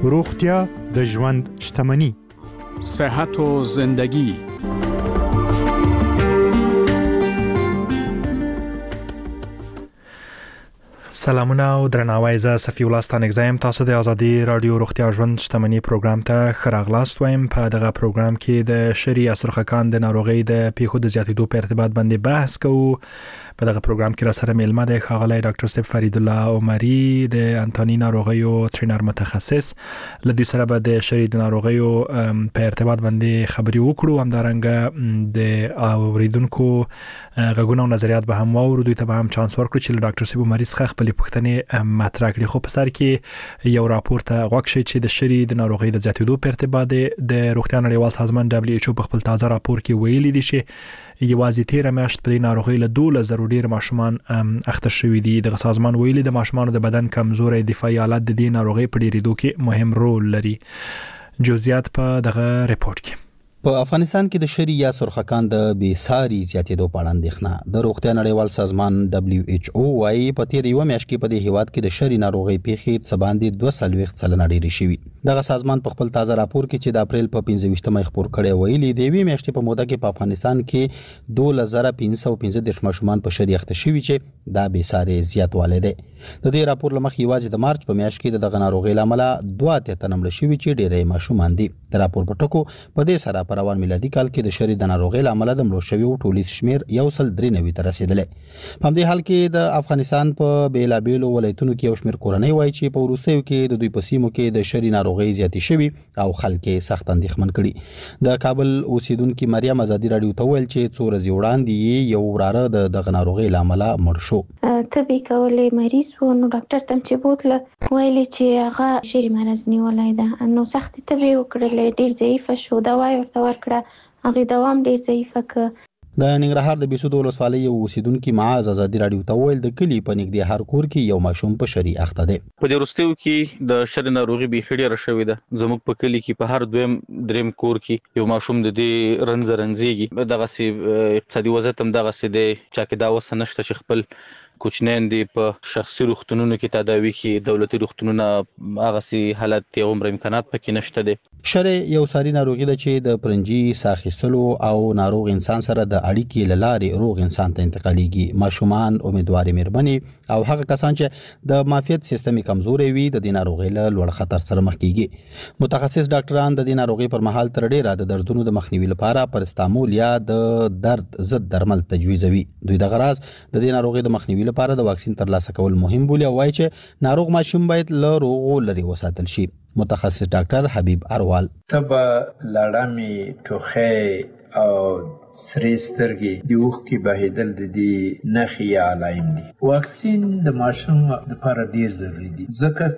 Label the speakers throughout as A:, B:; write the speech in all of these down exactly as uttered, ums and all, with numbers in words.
A: روغتیا د ژوند شتمني.
B: صحت و زندگی.
C: سلامونه او درناوی. زه صفی الله ستانکزایم. تاسو د ازادي رادیو روغتیا ژوند شتمني پروګرام ته ښه راغلاست وایم. په دغه پروګرام کې د شری اسرخکان د ناروغۍ د پیښو د زیاتېدو په ارتباط باندې بحث کوو. په دغه پروګرام کې را سره میلمه دی ښاغلی ډاکټر صاحب فرید الله عمری د انتاني ناروغیو ټرینر متخصص. له دوی سره به د شری د ناروغیو په ارتباط باندې خبرې وکړو. همدارنګه د اوریدونکو غږونه او نظریات به هم واورو. دوی ته به هم چانس ورکړو چې له ډاکټر صاحب عمری څخه خپلې پوښتنې مطرح کړي. خو په سر کې یو راپور ته غوږ شئ چې د شری د ناروغۍ د زیاتېدو په ارتباط د روغتیا نړیوال سازمان دبليو ایچ او په خپل تازه راپور کې ویلي دي چې یوازې تیره میاشت په دې ناروغۍ له دوه زره ډیر ماشومان اخته شوي دي. د سازمان ویلي د ماشومانو د بدن کمزوري دفاعي حالت د دې ناروغۍ په ډیریدو کې مهم رول لري. جزئیات په دغه ریپورت کې.
D: په افغانستان کې د شری یا سرخکان د بیساري زیاتېدو په اړه اندېښنه. د روغتیا نړیوال سازمان دبليو ایچ او وايي په تیر یو میاشت کې په دې هیواد کې د شری ناروغي پیښې څه باندې دوه سلويخ سلنه ډېرې شوي. دغه سازمان په خپل تازه راپور کې چې د اپریل په پنځه ویشتمه خبر کړی ویلي د یوې میاشتې په موده کې په افغانستان کې دوه زره پنځه سوه پنځه دیرش ماشومان په شری اخته شوي چې دا بیساري زیاتوالی دی. د دې راپور لمخې یوازې د مارچ په میاشت کې دغه ناروغي لامل دوه اتیا تنه مړه شوي چې ډېری ماشومان دي. د راپور په ټکو په دې سره په روان میلادي کال کې د شری د ناروغۍ لامل د مړو شویو ټولیز شمیر یو سل درې نوي ته رسیدلی. په همدې حال کې د افغانستان په بیلابیلو ولایتونو کې یو شمیر کورنۍ وایي چې په وروستیو کې د دوی په سیمو کې د شری ناروغۍ زیاتې شوي او خلک یې سخت اندېښمن کړي. د کابل اوسیدونکي مریم ازادي راډیو ته ویل چې څو ورځې وړاندې یو وراره د دغه ناروغۍ لامل مړ شو.
E: طبي کولې مریض و نو ډاکټر تم چې بوتله ویلي چې هغه شری مرض نیولای ده. نو سخت طبي وکړل، ډیر ضعیف شو، دوا ورته ورکړه، هغه دوام ډیر ضعیفه ک.
D: د ننګرهار د بیسود ولسوالۍ یو اوسیدونکي معاذ ازادي راډیو ته ویل د کلی په نږدې هر کور کې یو ماشوم په شری اخته دی.
F: په دې وروستیو کې د شری ناروغي به ډیره شوې ده. زموږ په کلی کې په هر دویم دریم کور کې یو ماشوم د دې رنځ رنځيږي. دغه سي اقتصادي وضعیت هم دغه سي دی چې دا وسه نشته چې خپل کوچنین دی په شخصي روغتونونو کې تداوي کې دولتي روغتونونه هغه سي حالت یې عمر امکانات پکې نشته دي.
D: شری یو ساري ناروغي ده چې د پرنجي ساخیستلو او ناروغ انسان سره د اړیکې لاره روغ انسان ته انتقالېږي. ماشومان، امیدوارې مېرمنې او هغه کسان چې د معافیت سیستم کمزوري وي د دې ناروغۍ له لوړ خطر سره مخ کیږي. متخصص ډاکټران د دې ناروغۍ پر مهال تر ډیره د دردونو د مخنیوي لپاره پرستامول یا د درد ضد درمل تجویزوي. دوی د غراض د دې ناروغۍ د مخنیوي لپاره د واکسین ترلاسه کول مهم بولي او وایي چې ناروغ ماشوم باید له روغو لري وساتل شي. متخصص ډاکټر حبیب اروال
G: تبا لړامي ټوخه او سری سترګې د اوښ کې بهیدل د دې نښې یا علایم دي. واکسین د ماشوم لپاره ډیر ضروري دي ځکه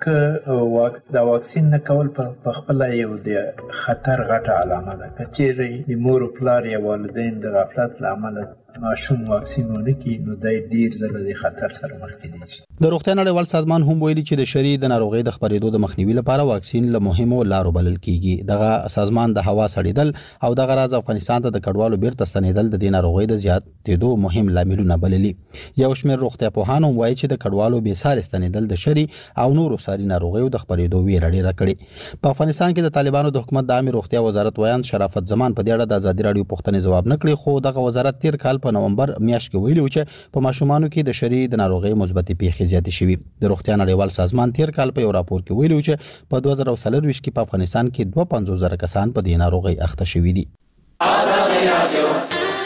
G: چې دا واکسین نه کول په خپل یو د خطر غټه علامه ده. که چیرې د مور او پلار یا والدین د غفلت له امله ماشوم واکسین ونه کړي نو د ډیر ځله د خطر سره مخ کېږي.
D: د روغتیا نړیوال سازمان هم ویلي چې د شری د ناروغۍ د خپرېدو د مخنیوي لپاره واکسین له مهمو لارو بلل کیږي. دغه سازمان د هوا سړېدل او دغه راز افغانستان ته د کډوالو بیرته ستنېدل د دې ناروغۍ د زیاتېدو مهم لاملونه بللي. یو شمېر روغتیا پوهان هم وایي چې د کډوالو بې ساري ستنېدل د شری او نورو ساري ناروغیو د خپرېدو ویره ډېره کړې. په افغانستان کې د طالبانو د حکومت د عامه روغتیا وزارت ویاند شرافت زمان په دې اړه د ازادي راډیو پوښتنې ځواب نه کړی. خو دغه وزارت تیر کال په نومبر میاشت کې ویلي چې په ماشومانو کې د شری د ناروغۍ مثبتې پیښې زیاتې شوي. د روغتیا نړیوال سازمان تیر کال په یو راپور کې ویلي چې په دوه زره څلور کې په افغانستان کې دوه پنځوس زره کسان په دې ناروغۍ اخته شوي دي. ازادي راډیو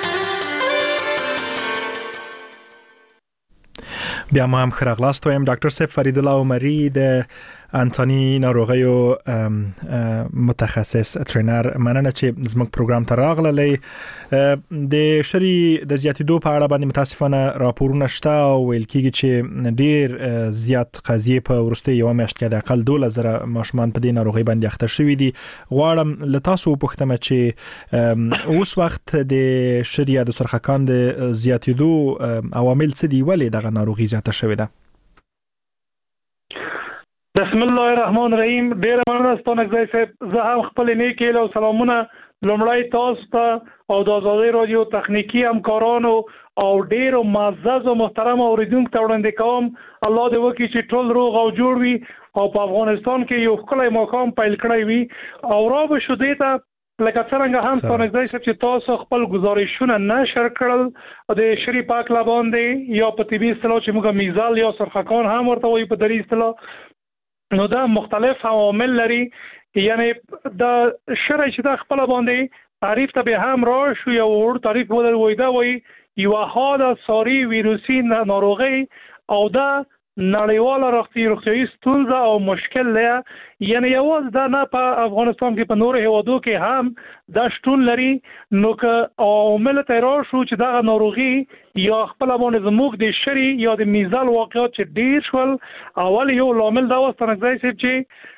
C: بیا ما هم خراغلاست وایم. ډاکټر صاحب فرید الله عمری د انتاني ناروغیو متخصص ټرینر، مننه چې زموږ پروګرام ته راغللی. د شری د زیاتېدو په اړه باندې متاسفانه راپورونه شته او ویل کېږي چې ډیر زیات قضیې په وروستۍ یو میاشت کې د اقل دوه زره ماشومان په دې ناروغۍ باندې اخته شوي دي. غواړم له تاسو وپوښتم چې اوس وخت د شری د سرخکان د زیاتېدو عوامل څه دي؟ ولې دغه ناروغي زیاته شوې ده؟
H: بسم الله الرحمن الرحیم. ډیر مننه ستاسو ځای صاحب. زه هم خپل نیک هیله او سلامونه لومړی تاسو ته او د آزادۍ رادیو تخنیکی همکارانو او ډیرو معزز او محترم اوریدونکو ته وړاندې کوم الله دې وکړي چې ټول روغ او جوړ وي او په افغانستان کې یو ښکلی مقام پیل کړی وي او را به شو دې ته لکه څنګه هم ستانګزی صاحب چې تاسو خپل گزارشونه نشر کړل د شری پاک لا باندې یا په طبي اصطلاح چې موږ میزال یا سرخکان هم ورته وایي په دری اصطلاح نو دا مختلف عوامل لري یعنی دا شری چې دا خپل باندې تعریف ته به هم را شو یو ور تعریف ولر وایدا وایي یو هاده ساری ویروسي ناروغي او دا نړیواله روغتي روغتي ستونزه او مشکل لري یعنی یوازې دا نه په افغانستان کې په نور هیوادو کې هم دا شتون لري نو که عوامل تیرا شو چې دا ناروغي یا خپل باندې زموږ د شری یا د میزال واقعات چې ډیر شول اول یو لامل دا وستنګځي چې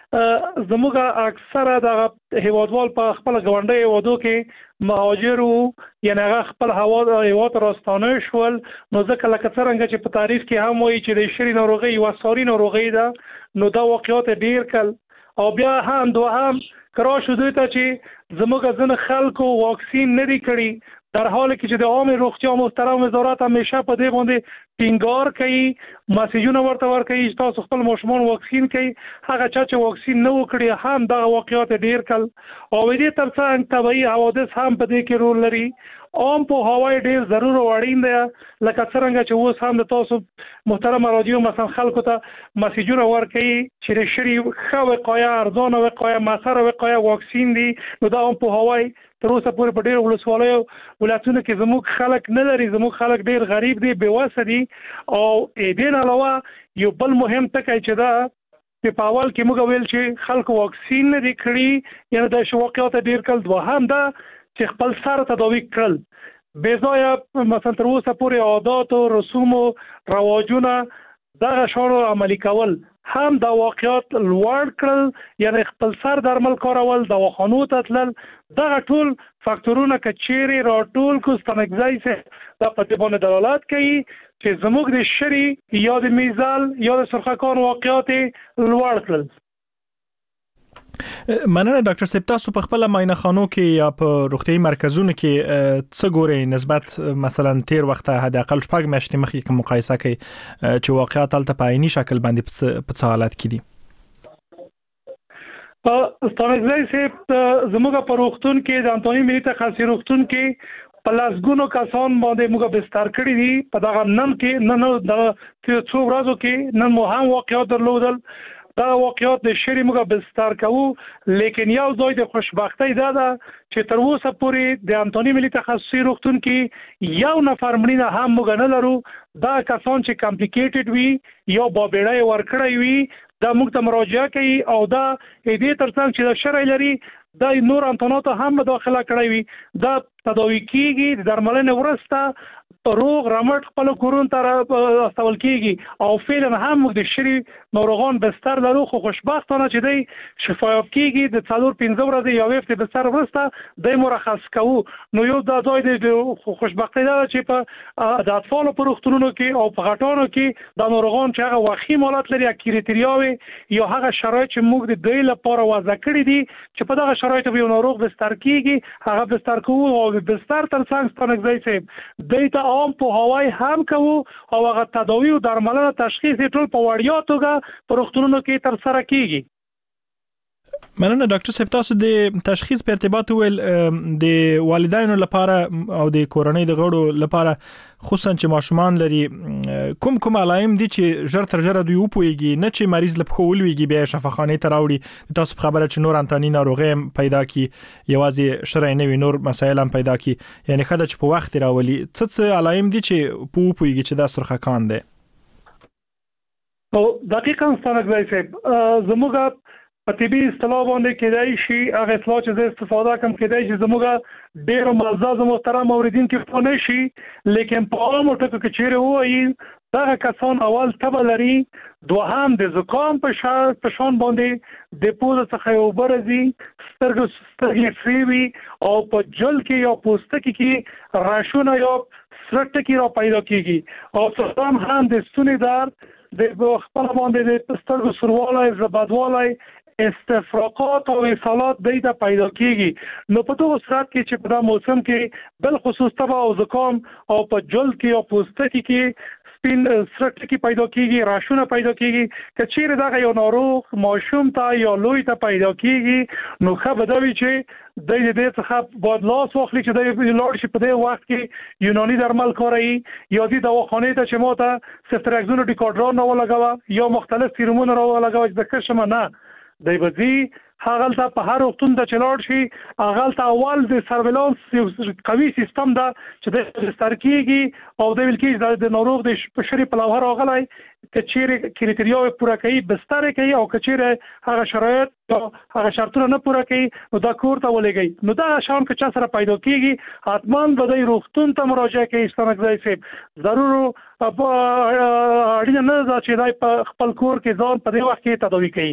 H: زموږ اکثره د هیوادوال په خپل غونډه هیوادو کې مهاجرو یعنی هغه خپل هوا هیواد راستانه شول نو ځکه لکه څنګه چې په تاریخ کې هم وایي چې د شری ناروغي یو ساري ناروغي ده نو دا واقعات ډیر کل او بیا هم دوهم کرا شو دوی ته چې زموږ ځنه خلکو واکسین نه دی کړی در حالی که چې د عام روغتیا محترم وزارت همیشه په دې باندې ټینګار کوي مسیجونه ورته ورکوي چې تاسو خپل ماشومان واکسین کړئ هغه چا چې واکسین نه وکړي هم دغه واقعیات ډیر کل او دې ترڅنګ طبیعي حوادث هم په دې کې رول لري عام په هوای ډیر ضرور او اړین دی لکه څنګه چې اوس هم د تاسو محترم رادیو مثلا خلکو ته مسیجونه ورکوي چې شری خو وقایه ارزانه وقایه مؤثر وقایه واکسین دی نو دا هم په هوای تر اوسه پورې په ډېر ولسوالیو ولایتونو کې زموږ خلک نه لري زموږ خلک ډېر غریب دي بېوسه دي او دې نه علاوه یو بل مهم ټکی چې دا په اول کې موږ ویل چې خلکو واکسین نه دي کړي یعنی د واقعیت ډېر کل دوهم دا چې خپل سره تداوی کړل بې ځایه مثلا تر اوسه پورې عادات او رسوم او رواجونه دغه شانو عملي کول هم د واقعیت لوړ کړل یعنی خپل سر درمل کارول دواخانو ته تلل دغه ټول فاکتورونه کچېری راټول کو ستنګځای سه د پټبونه دلالت کوي چې زموږ د شری یا د میزال یا د سرخکان واقعیت لوړ کړل
C: مننه ډاکټر صاحب تاسو په خپل معاینه خانو کې یا په روغتيایي مرکزونو کې څه ګورئ نسبت مثلا تیر وخت حد اقل شپږ میاشتې مخکې کوم مقایسه کوي چې واقعیت تل په عیني شکل باندې په څه حالت کې دي
H: په ستانګځای سه زموږ په روغتون کې د انټونی ملي تخصصي روغتون کې په لاسګونو کسان باندې موږ بستر کړی دي په دغه نن کې نن د څو ورځو کې نن مو هم واقعیت درلودل دا واقعیت د شری موږ بستر کوو لیکن یو ځای د خوشبختی دا ده چې تر اوسه پورې د انټونی ملي تخصصي روغتون کې یو نفر مړینه هم موږ نه لرو دا کسان چې کمپلیکیټډ وي یا بابېړی ورکړی وي دا موږ ته مراجعه کوي او دا دې ترڅنګ چې د شرعي لري دا نور انټونات هم داخله کړی وي دا تداوی کیږي د درملنې وروسته روغ رمټ خپل کورون تر استول کیږي او فعلا هم د شری ناروغان بستر لرو خو خوشبختانه چې دی شفایاب کیږي د څلور پنځه ورځې یا وخت بستر وروسته د مرخص کوو نو یو د ځای د خوشبختی دا چې په د اطفال په روغتونونو کې او په غټانو کې د ناروغان چې هغه واخی مالات لري کریټریاوي یا هغه شرایط چې موږ د دوی لپاره وضع کړی دي چې په دغه شرایطو به ناروغ بستر کیږي هغه بستر کوو او بستر تر څنګ ستنګځي سي دیتا عام په هوای هم کوو او هغه تداوی او درملنه تشخیص ټول په وړیا توګه په روغتونونو کې تر سره کیږي
C: مننه ډاکټر صاحب تاسو د تشخیص په ارتباط ول د والدینو لپاره او د کورنۍ د غړو لپاره خصوصا چې ماشومان لري کوم کوم علائم دي چې ژر تر ژره دوی وپويږي نه چې مریض لپاره ولويږي بیا شفاخانه ته راوړي تاسو خبره چې نور انټونی ناروغي پیدا کی یوازې شرعي نه وي نور مسایل هم پیدا کی یعنی خدای چې په وخت راولي څه څه علائم دي چې په وپويږي چې دا سرخکان دي
H: او دقیقاً ستنګځي صاحب زموږ په طبي اصطلاح باندې کېدای شي هغه اصطلاح چې زه استفاده کوم کېدای شي زموږ ډېر معزز محترم اوریدونکو په نشي لیکن په عامو ټکو کې چیرې وایي دا کسان اول تبه لري دوهم د زکام په شان په شان باندې د پوزه څخه یو برزي سترګې سترګې فریوي او په جل کې یا پوستکي کې راشونه یا سرټ کې را پیدا کیږي او څوم هم د ستوني درد د خپل باندې د سترګو سروالای زبادوالای استفراقات او اصالات دی ته پیدا کیږي. نو په دغه صورت کې چې په دا موسم کې بل خصوص تبه او زکام او په جلد کې او پوستکي کې سپین سرټ کې پیدا کیږي، راشونه پیدا کیږي. که چیرې دغه یو ناروغ ماشوم ته یا لوی ته پیدا کیږي نو ښه به دا وي چې د دې څخه باید لاس واخلي چې د لاړ شي په دې وخت کې یوناني درمل کاروي یا دې دواخانې ته چې ماته سفتراکزون او ډیکاډران راولګوه یا مختلف سیرومونه راولګوه چې د کشمه نه دی بځي هغه ته په هر وختون د چلاړ شي. هغه ته اول د سرویلانس قوي سیستم دا چې د سترکیږي او د ویلکیز د ناروغ د شری په لوهر راغلی کچېره کریټریاوي پوره کوي، بستر کوي او کچېره هغه شرایط او هغه شرطونه نه پوره کوي نو دا کور ته ولګي. نو دا شان که چا سره پیدا کیږي حتما به د روغتون ته مراجعه کوي. ستنګځای سي ضرور اړینه نه ده چې دای په خپل کور کې ځان په دې وخت کې تداوي کوي.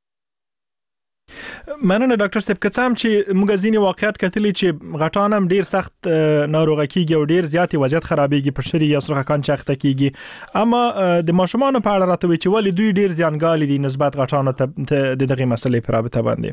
C: مننه ډاکټر صاحب. که څه هم چې موږ ځینې واقعیت کتلي چې غټان هم ډیر سخت ناروغه کیږي او ډیر زیاتې وضعیت خرابېږي په شری یا سرخکان چې اخته کیږي، اما د ماشومانو په اړه راته وی چې ولې دوی ډیر زیانګالي دي نسبت غټانو ته د دغه مسلې په رابطه باندې.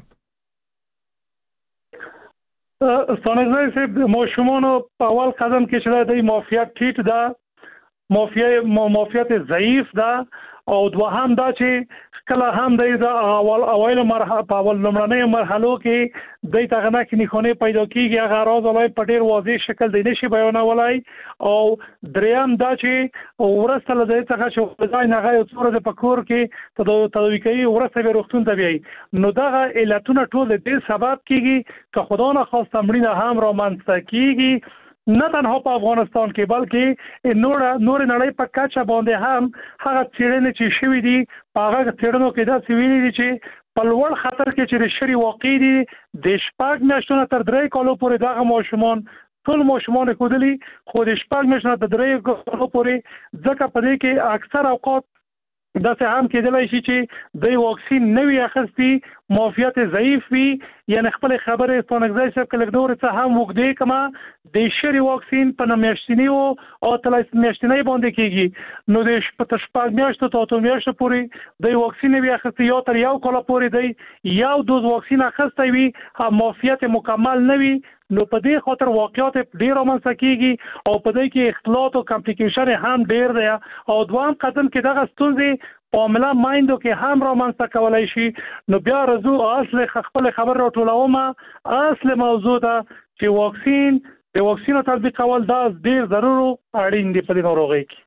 H: ستانګځای صاحب د ماشومانو په اول قدم کې چې د معافیت ټیټ ده، معافیت معافیت ضعیف ده او دوهم دا چې کله هم د اول اوایل مرحله په اول لمړنۍ مرحلو کې د تغنا کې نخونه پیدا کیږي. هغه راز ولای په ډیر واضح شکل د نشي بیانولای او دریم دا چې ورسته له دې څخه چې ځای نه غي څوره د پکور کې تداوی کوي ورسته به روغتون ته بیاي. نو دغه علتونه ټول د دې سبب کیږي که خدا نه خواسته مړینه هم را منځته کیږي، نه تنها په افغانستان کې بلکې نور نور نړۍ په کچه باندې هم هغه څېړنې چې شوې دي په هغه څېړنو کې دا ویلي دي چې په لوړ خطر کې چې د شری واقع دي د شپږ میاشتو تر درې کالو پورې دغه ماشومان ټول ماشومان کودلي، خو د شپږ میاشتو تر درې کالو پورې ځکه په دې کې اکثر اوقات دا څه هم کېدلای شي چې د واکسین نوې اخستي معافیت ضعیف وي، یعنی خپل خبره ستانګځای صاحب کله دور څه هم وګدې کما د شری واکسین په میاشتنی او تلایس میاشتنی باندې کېږي. نو د شپږ شپږ میاشتو ته اته میاشتو پورې د واکسین نوې اخستي یا تر یو کال پورې دی یو دوز واکسین اخستی وي معافیت مکمل نه وي. نو په دې خاطر واقعیت ډیر منځ کېږي او په دې کې اختلاط او کمپلیکیشن هم ډیر دی. او دوام قدم کې دغه ستونزې په عمله مایندو کې هم را منځ کولای شي. نو بیا رزو اصل خپل خبر راټولوم اصل موضوع ده چې واکسین د واکسینو تطبیق کول دا ډیر ضروري اړین دی په دې ناروغۍ کې.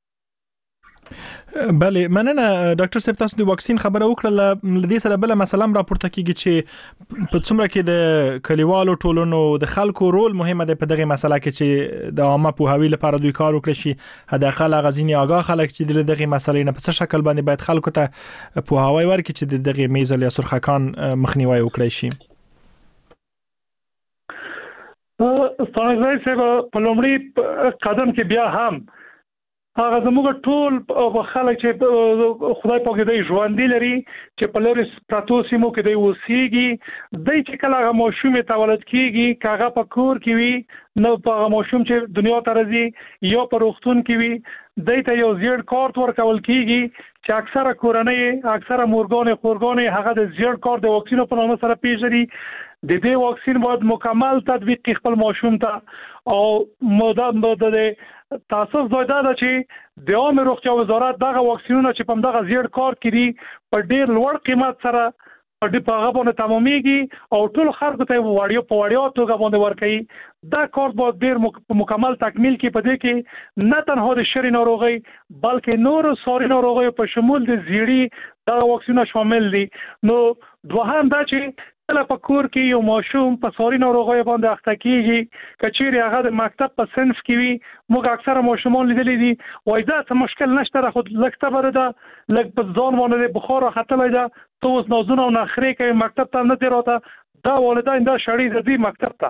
C: بله مننه ډاکټر صاحب. تاسو د واکسین خبره وکړه، لدې سره بل مسله هم راپورته کیږي چې په څومره کې د کلیوالو ټولنو د خلکو رول مهمه ده په دغه مسله کې چې د عامه پوهاوی لپاره دوی کار وکړي شي. حداقل غزيني آگاه خلک چې د دغه مسلې نه په څه شکل باندې باید خلکو ته پوهاوی ورکړي چې د دغه میزل یا سرخکان مخنیوي وکړي شي.
H: ستاسو صاحب په لومړي قدم کې بیا هم هغه زموږ ټول خلک چې خدای پاک دې ژوند لري چې په لوري پراتو سیمو کې دی وسیږي د چې کله هغه ماشوم تولد کیږي کاغه په کور کې وي نو په هغه ماشوم چې دنیا ته راځي یا په روغتون کې وي د ته یو زیړ کارت ورکول کیږي چې اکثره کورنۍ اکثره مورګان خورګان هغه د زیړ کارت د واکسینو په نامه سره پیژني. د دې واکسین باید مکمل تطبیق خپل ماشوم ته او مدام د تاسو زویدا ده چې د عامه روغتیا وزارت دغه واکسینونه چې په دغه زیړ کارت کې دي په ډیر لوړ قیمت سره په دې په هغه باندې تمامېږي او ټول خلکو ته وړیو په وړیو توګه باندې ورکړي. دا کارت باید ډیر مکمل تکمیل کې په دې کې نه تنها د شری ناروغي بلکې نور ساري ناروغي په شمول د زیړی دا واکسینونه شامل دي. نو دوهم دا چې کله په کور کې یو ماشوم په ساري ناروغي باندې اخته کیږي کچېری هغه د مکتب په صنف کې وي موږ اکثره ماشومان لیدلې دي وای دا څه مشکل نشته خو لکه بره ده لکه په ځان باندې بخار راختلای ده تو اوس نازونه او نخرې کوي مکتب ته نه دی راته دا والدین دا شړې د دې مکتب ته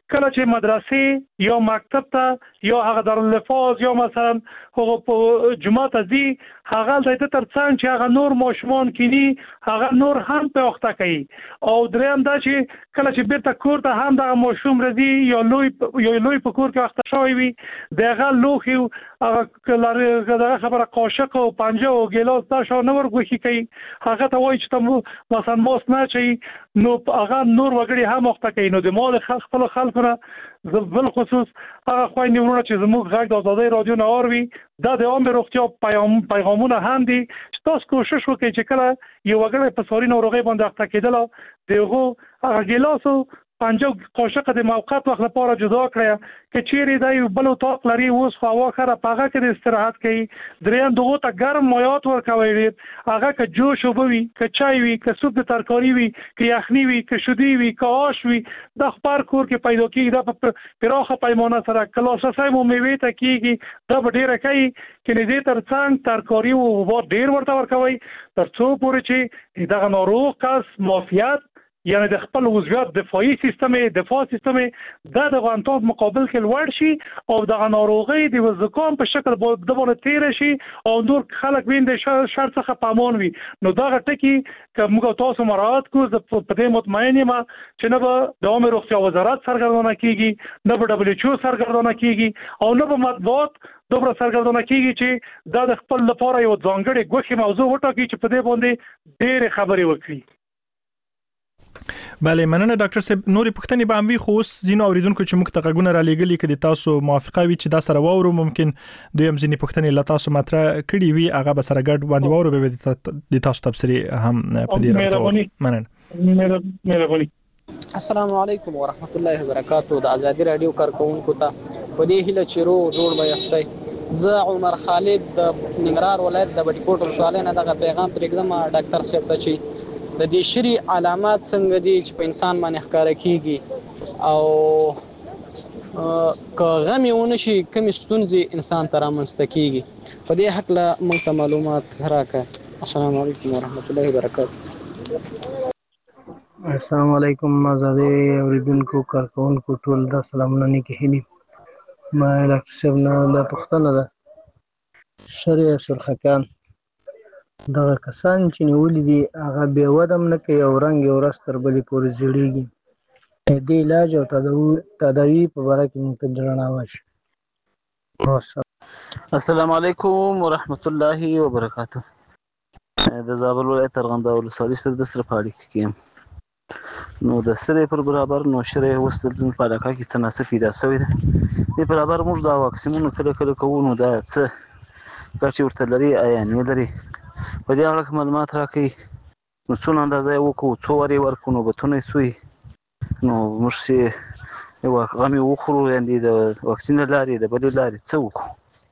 H: کله چې مدرسې یا مکتب ته یا هغه دارالحفاظ یا مثلا هغه په جمعه ته ځي هغه د تر څنګ چې هغه نور ماشومان کینی هغه نور هم په وخت کوي او دریم دا چې کله چې بیرته کور ته هم د ماشوم رضی یا لوی یا لوی په کور کې وخت شوی وي دغه لوخي هغه کله خبره قاشق او پنجه او ګلاس دا شو نور غوښي کوي هغه ته وایي چې ته مثلا موس نه چي نو هغه نور وګړي هم وخت کوي نو د مال خپل خلکو نه بل خصوص هغه خوای نیورونه چې زموږ غږ د آزادۍ رادیو نه اوروي دا د عام روغتیا پیغام پیغامونه هم دي چې تاسو کوشش وکړئ چې کله یو وګړی په سوري ناروغي باندې اخته کېدل دغه هغه ګلاسو پنجو قاشق د موقت وخت لپاره جدا کړی چې چیرې دا یو بل طاق لري اوس خو هوا خره پاغه کې استراحت کوي دریم دغه ته ګرم مایات ورکوي هغه که جوش وبوي که چای وي که سوپ د ترکاری وي که یخني وي که شودي وي که آش وي د خبر کور کې پیدا کیږي د پراخه پیمانه سره کلاسه مو میوه ته کیږي دا به ډیره کوي چې نه دې تر څنګ ترکاری او وو ډیر ورته ورکوي تر څو پورې چې دغه ناروغ کس معافیت یعنی د خپل وضعیت دفاعي سیستم دفاع سیستم د غوانتوب مقابل کې لوړ شي او د ناروغي د زکام په شکل د باندې تیر شي او نور خلک وین د شر څخه پامون وي نو دا ټکی چې موږ تاسو مراعات کو په دې مطمئن یم چې نه به د عامه روغتیا وزارت سرګردانه کیږي نه به دبليو ایچ او سرګردانه کیږي او نه به مطبوعات دومره سرګردانه کیږي چې دا د خپل لپاره یو ځانګړی ګوښه موضوع وټاکي چې په دې باندې ډېر خبرې وکړي
C: بله مننه ډاکټر صاحب نورې پوښتنې به هم وي خو اوس ځینو اوریدونکو چې موږ ته غږونه را لېږلي کړي تاسو موافقه وي چې دا سره واورو ممکن دوی هم ځینې پوښتنې له تاسو مطرح کړي وي هغه به سره ګډ باندې واورو به د تاسو تبصرې هم په دې راځي مننه
H: مهرباني
I: السلام علیکم ورحمت الله وبرکاتہ د ازادي رادیو کارکونکو ته په دې هیله چې رو جوړ به یاستئ زه عمر خالد د ننګرهار ولایت د بټي کوټ ولسوالۍ نه دغه پیغام پرېږدم ډاکټر صاحب ته چې د دې شری علامات څنګه دي چې په انسان باندې ښکار کیږي او که غمي ونشي کوم ستونزې انسان ته رامنځته کیږي په دې حق له موږ ته معلومات راکړه السلام علیکم ورحمت الله وبرکاتہ
J: السلام علیکم آزادي اوریدونکو کارکونکو ټول د سلامونه نیکی هلی ما ډاکټر صاحب نه د پښتنه ده شری سرخکان دغه کسان چې نیولې دي هغه به ودم نه کوي او رنګ یو راستر بلې پورې زیړیږي د علاج او تداوی په اړه کې موږ ته درناوی شي
K: السلام علیکم ورحمت الله وبرکاتہ د زابل ولایت ارغنداو ولسوالۍ سره د سره پاړی کې نو د سره پر برابر نو شری وستل په علاقه کې تناسب پیدا شوی دی د برابر موږ دا واکسینونه کله کله کوو نو دا څه کچې ورته لري آیا نه لري په دې اړه معلومات راکړئ نو څونه اندازه وکړو څو وری ورکو نو بتونه سوی نو موږ چې یو غمي وخورو یعنی د واکسین لاري د بل لاري څه وکړو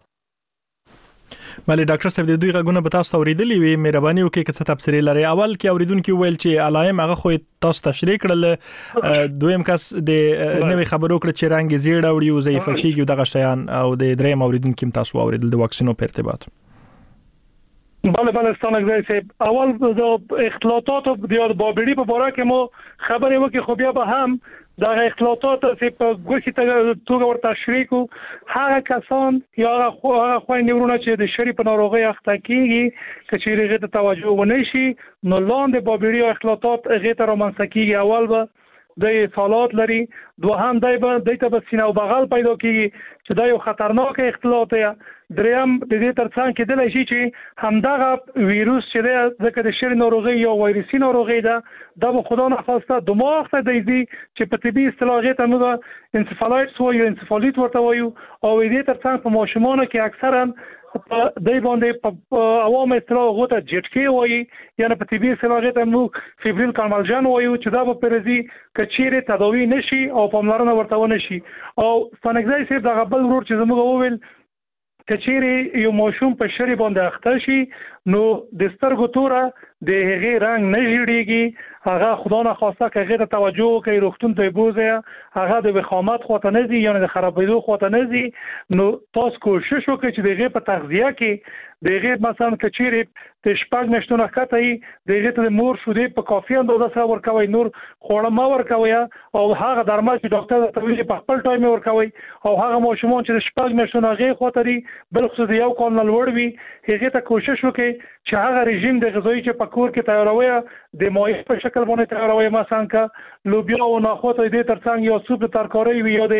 C: بله ډاکټر صاحب د دوی غږونه به تاسو اوریدلې وي مهرباني وکړئ که څه تبصرې لري اول کې اوریدونکو ویل چې علائم هغه خو تاسو تشریح کړل دویم کس د نوې خبرو کړ چې رنګ زیړ اوړي او ضعیف کیږي دغه شیان او د دریم اوریدونکو تاسو اوریدل د واکسینو په ارتباط
H: بله بله ستانګ صاحب اول د اختلاطات د بابړي په اړه کې مو خبرې وکړي خو بیا به هم دا اختلاطات چې په ګوشي ته توګه ورته تشریح کو هغه کسان یا هغه خوای نیورونه چې د شری په ناروغي اخته کیږي چې ریغه ته توجه ونه شي نو لاندې بابړي او اختلاطات هغه ته رومانسه کیږي اول به د سالات لري دوهم دای به د ته بسینه او بغل پیدا کیږي چې دا یو خطرناک اختلاط دی دریم د دې ترڅنګ کې د لشي چې همدغه ویروس چې د ځکه د شری ناروغي یا وایرسي ناروغي ده د خدا نه خواسته دماغ ته دی چې په طبي اصطلاحات موږ انسفالایتس وایو انسفالیت ورته وایو او دې ترڅنګ په ماشومانو کې اکثرا په دای باندې په عوامو اصطلاح غوته جټکی وایي یعنی په طبي اصطلاحات موږ فیبریل کارمالجان وایو چې دا په پرزي کچېره تداوی نشي او پاملرنه ورته ونه شي او ستانګځای سي دغه بل ورور چې زموږ وویل کچېری یو ماشوم په شری باندې اخته شي نو د سترګو توره د هغې رنګ نه ژیړېږي، هغه خدا نه خواسته که هغې ته توجه وکړي، روغتون ته یې بوځئ، هغه د وخامت خواته نه ځي یعنې د خرابېدو خواته نه ځي. نو تاسو کوشش وکړئ چې د هغې په تغذیه کې د هغې مثلا که چیرې د شپږ میاشتو نه ښکته وي د هغې ته د مور شیدې په کافي اندازه سره ورکوئ، نور خواړه مه ورکوئ او هغه درمل چې ډاکټر درته ویلي په خپل ټایم یې ورکوئ. او هغه ماشومان چې د شپږ میاشتو نه هغې خواته دي بالخصوص د یو کال نه لوړ وي هغې ته کوشش وکړئ چې هغه رژیم د غذایي چې په کور کې تیاروئ د مایع په شکل باندې تیاروئ، مثلا که لوبیا او نخود دې ترڅنګ یا سوپ د ترکارۍ وي یا د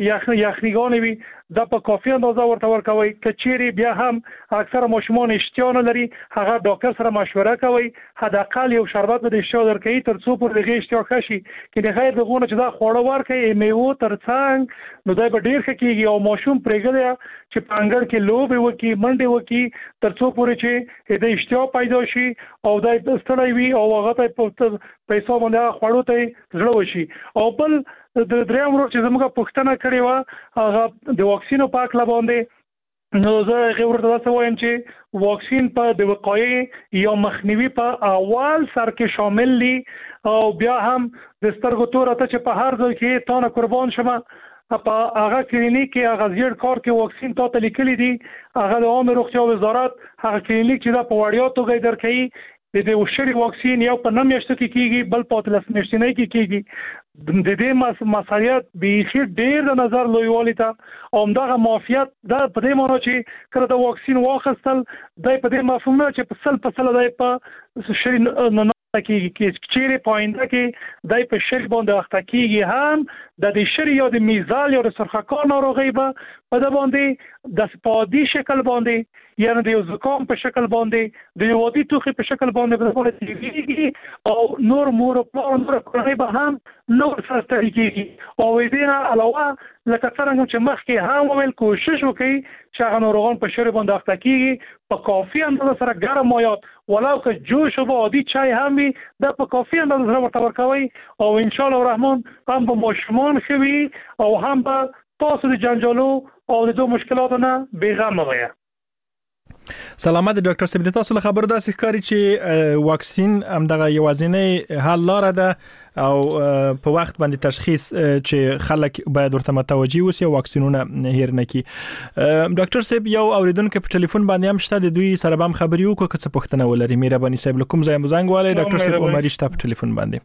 H: یخنیګانې وي دا په کافي اندازه ورته ورکوئ. که چیرې بیا هم اکثره ماشومان اشتها نه لري هغه ډاکټر سره مشوره کوئ، حداقل یو شربت به د اشتها درکوي تر څو پورې د هغې اشتها ښه شي. که د غیر دغونه چې دا خواړه ورکوي میوو ترڅنګ نو دا به ډېر ښه کېږي او ماشوم پرېږدی چې په انګړ کې لوبې وکړي، منډې وکړي تر څو پورې چې د اشتها پیدا شي او دا ستړی وي او هغه ته په پیسو باندې هغه خوړو ته زړه وشي. او بل د دریم ورور چې زموږ پوښتنه کړې وه هغه د واکسینو په هکله باندې، نو زه هغې ورته داسې وایم چې واکسین په د وقایې یا مخنیوي په اول سر کې شامل دي او بیا هم د سترګو توره ته چې په هر ځای کې تا نه قربان شمه په هغه کلینیک کې هغه زیړ کار کې واکسین تا ته لیکلي دي، هغه د عامې روغتیا وزارت هغه کلینیک چې دا په وړیا توګه یې درکوي د دې وشري واکسین یو په نه میاشتو کې کېږي بل په اتلس میاشتنۍ کې کېږي. د دې مسالیت بیخي ډېر د نظر لویوالي ته او همدغه معافیت دا په دې معنی چې کله د واکسین واخیستل دی په دې مفهوم نه چې په سل په سله دی په شري نه کېږي کې چیرې په آینده کې دی په شري باندې اخته کېږي هم د دې شري یا د میزال یا د سرخکار ناروغۍ به په ده باندې د سپادي شکل باندې یعنی د یو زکام په شکل باندې د یو عادي ټوخي په شکل باندې په باندې تیریږي او نور مور او پلار نور کورنۍ به هم نور سره ستړي کېږي. او دې نه علاوه لکه څرنګه چې مخکې هم وویل کوشش وکړي چې هغه ناروغان په شري باندې اخته کېږي په کافي اندازه سره ګرم مایات ولو که جوش او عادي چای هم وي دا په کافي اندازه سره ورته ورکوئ او انشاءالله الرحمن هم به ماشومان ښه وي او هم به تاسو د جنجالو او د دو مشکلاتو نه بېغمه وئ.
C: سلامت ډاکټر صاحب، د تاسو له خبرو داسې ښکاري چې واکسین همدغه یوازینی حل لاره ده او په وخت باندې تشخیص چې خلک باید ورته متوجي اوسي او واکسینونه هیر نه کړي. ډاکټر صاحب یو اوریدونکو په ټلیفون باندې هم شته، د دوی سره به هم خبرې وکړو که څه پوښتنه ولري. مهرباني صاحب له کوم ځای مو زنګ والی؟ ډاکټر صاحب عمري شته په ټلیفون باندې.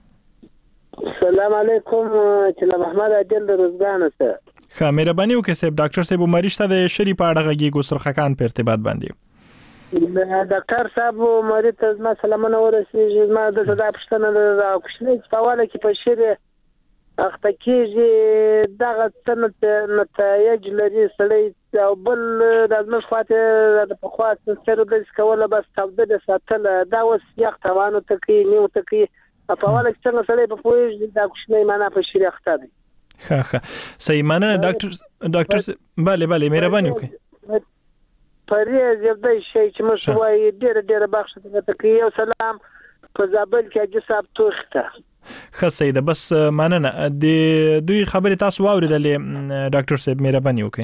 J: السلام علیکم، چې له محمد عادل د روزګان سره.
C: ښه مهرباني وکړئ صاحب. ډاکټر صاحب عمري شته د شری په اړه غږیږو سرخکان په ارتباط باندې.
J: ډاکټر صاحب عمري ته زما سلامونه ورسېږي. زما د دا پوښتنه ده کوچنۍ چې په اوله کې په شری اخته کېږي دغه څه نتایج لري سړی او بل د زموږ خواته د پخوا سټرویډز کوله بس تاوده ساتل دا اوس یخ توانو ته کوي نیو ته کوي په اوله کې څنګه سړی په پوهېږي دا کوچنۍ معنا په شری اخته دی.
C: ښه ښه صحیح مننه ډاکټر ډاکټر بله بله مهرباني وکړئ.
J: پریز یو دای شي چې موږ وایي ډېر ډېر بخښه ته کوي. یو سلام په زابل کې حاجي صاحب توخته.
C: ښه صحیح ده، بس مننه. د دوی خبرې تاسو واورېدلې ډاکټر صاحب، مهرباني وکړئ.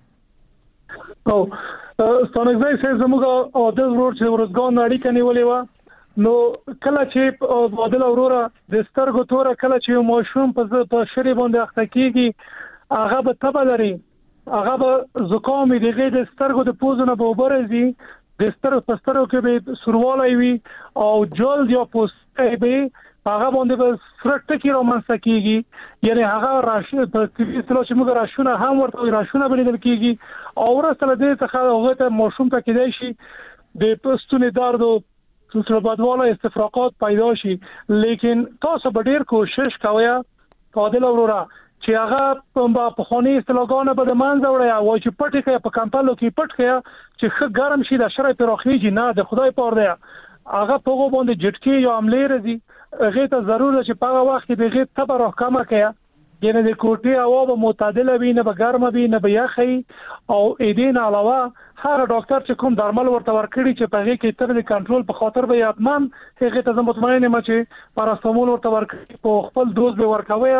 H: او ستانګزی صاحب زموږ عادل ورور چې ورزګان اړیکه نیولې وه نو کله چې عادل وروره د سترګو توره کله چې ماشوم په شری باندې اخته کېږي هغه به تبه لري، هغه به زکام وي، د هغې د سترګو د پوزو نه به اوبه راځي، د سترګو په سترګو کې به سوروالی وي او جلد یا پوستکی به هغه باندې به سره ټکي رامنځته کېږي، یعنې هغه راشونه په طبي اصطلاح چې موږ راشونه هم ورته وایي راشونه به لیدل کېږي. او وروسته له دې څخه هغه ته ماشوم ته کېدای شي د ستوني درد او سلسله بدواله استفراقات پیدا شي. لیکن تاسو به ډېر کوشش کوئ عادل وروره چې هغه په پخواني اصطلاحګانو به د منځه وړئ وایي چې پټ کړئ په کمپلو کې پټ کړئ چې ښه ګرم شي د شری پراخېږي. نه د خدای پاره دی هغه په هغو باندې جټکې یا حملې راځي، هغې ته ضرور ده چې په هغه وخت کې د هغې تبه راکمه کړئ، یعنې د کوټې هوا به معتدله وي، نه به ګرمه وي نه به یخه وي. او دې نه علاوه هغه ډاکټر چې کوم درمل ورته ورکړي چې په هغې کې تر د کنټرول په خاطر به یې حتما هغې ته زه مطمئن یم چې پاراسټامول ورته ورکړي په خپل دوز به ورکوئ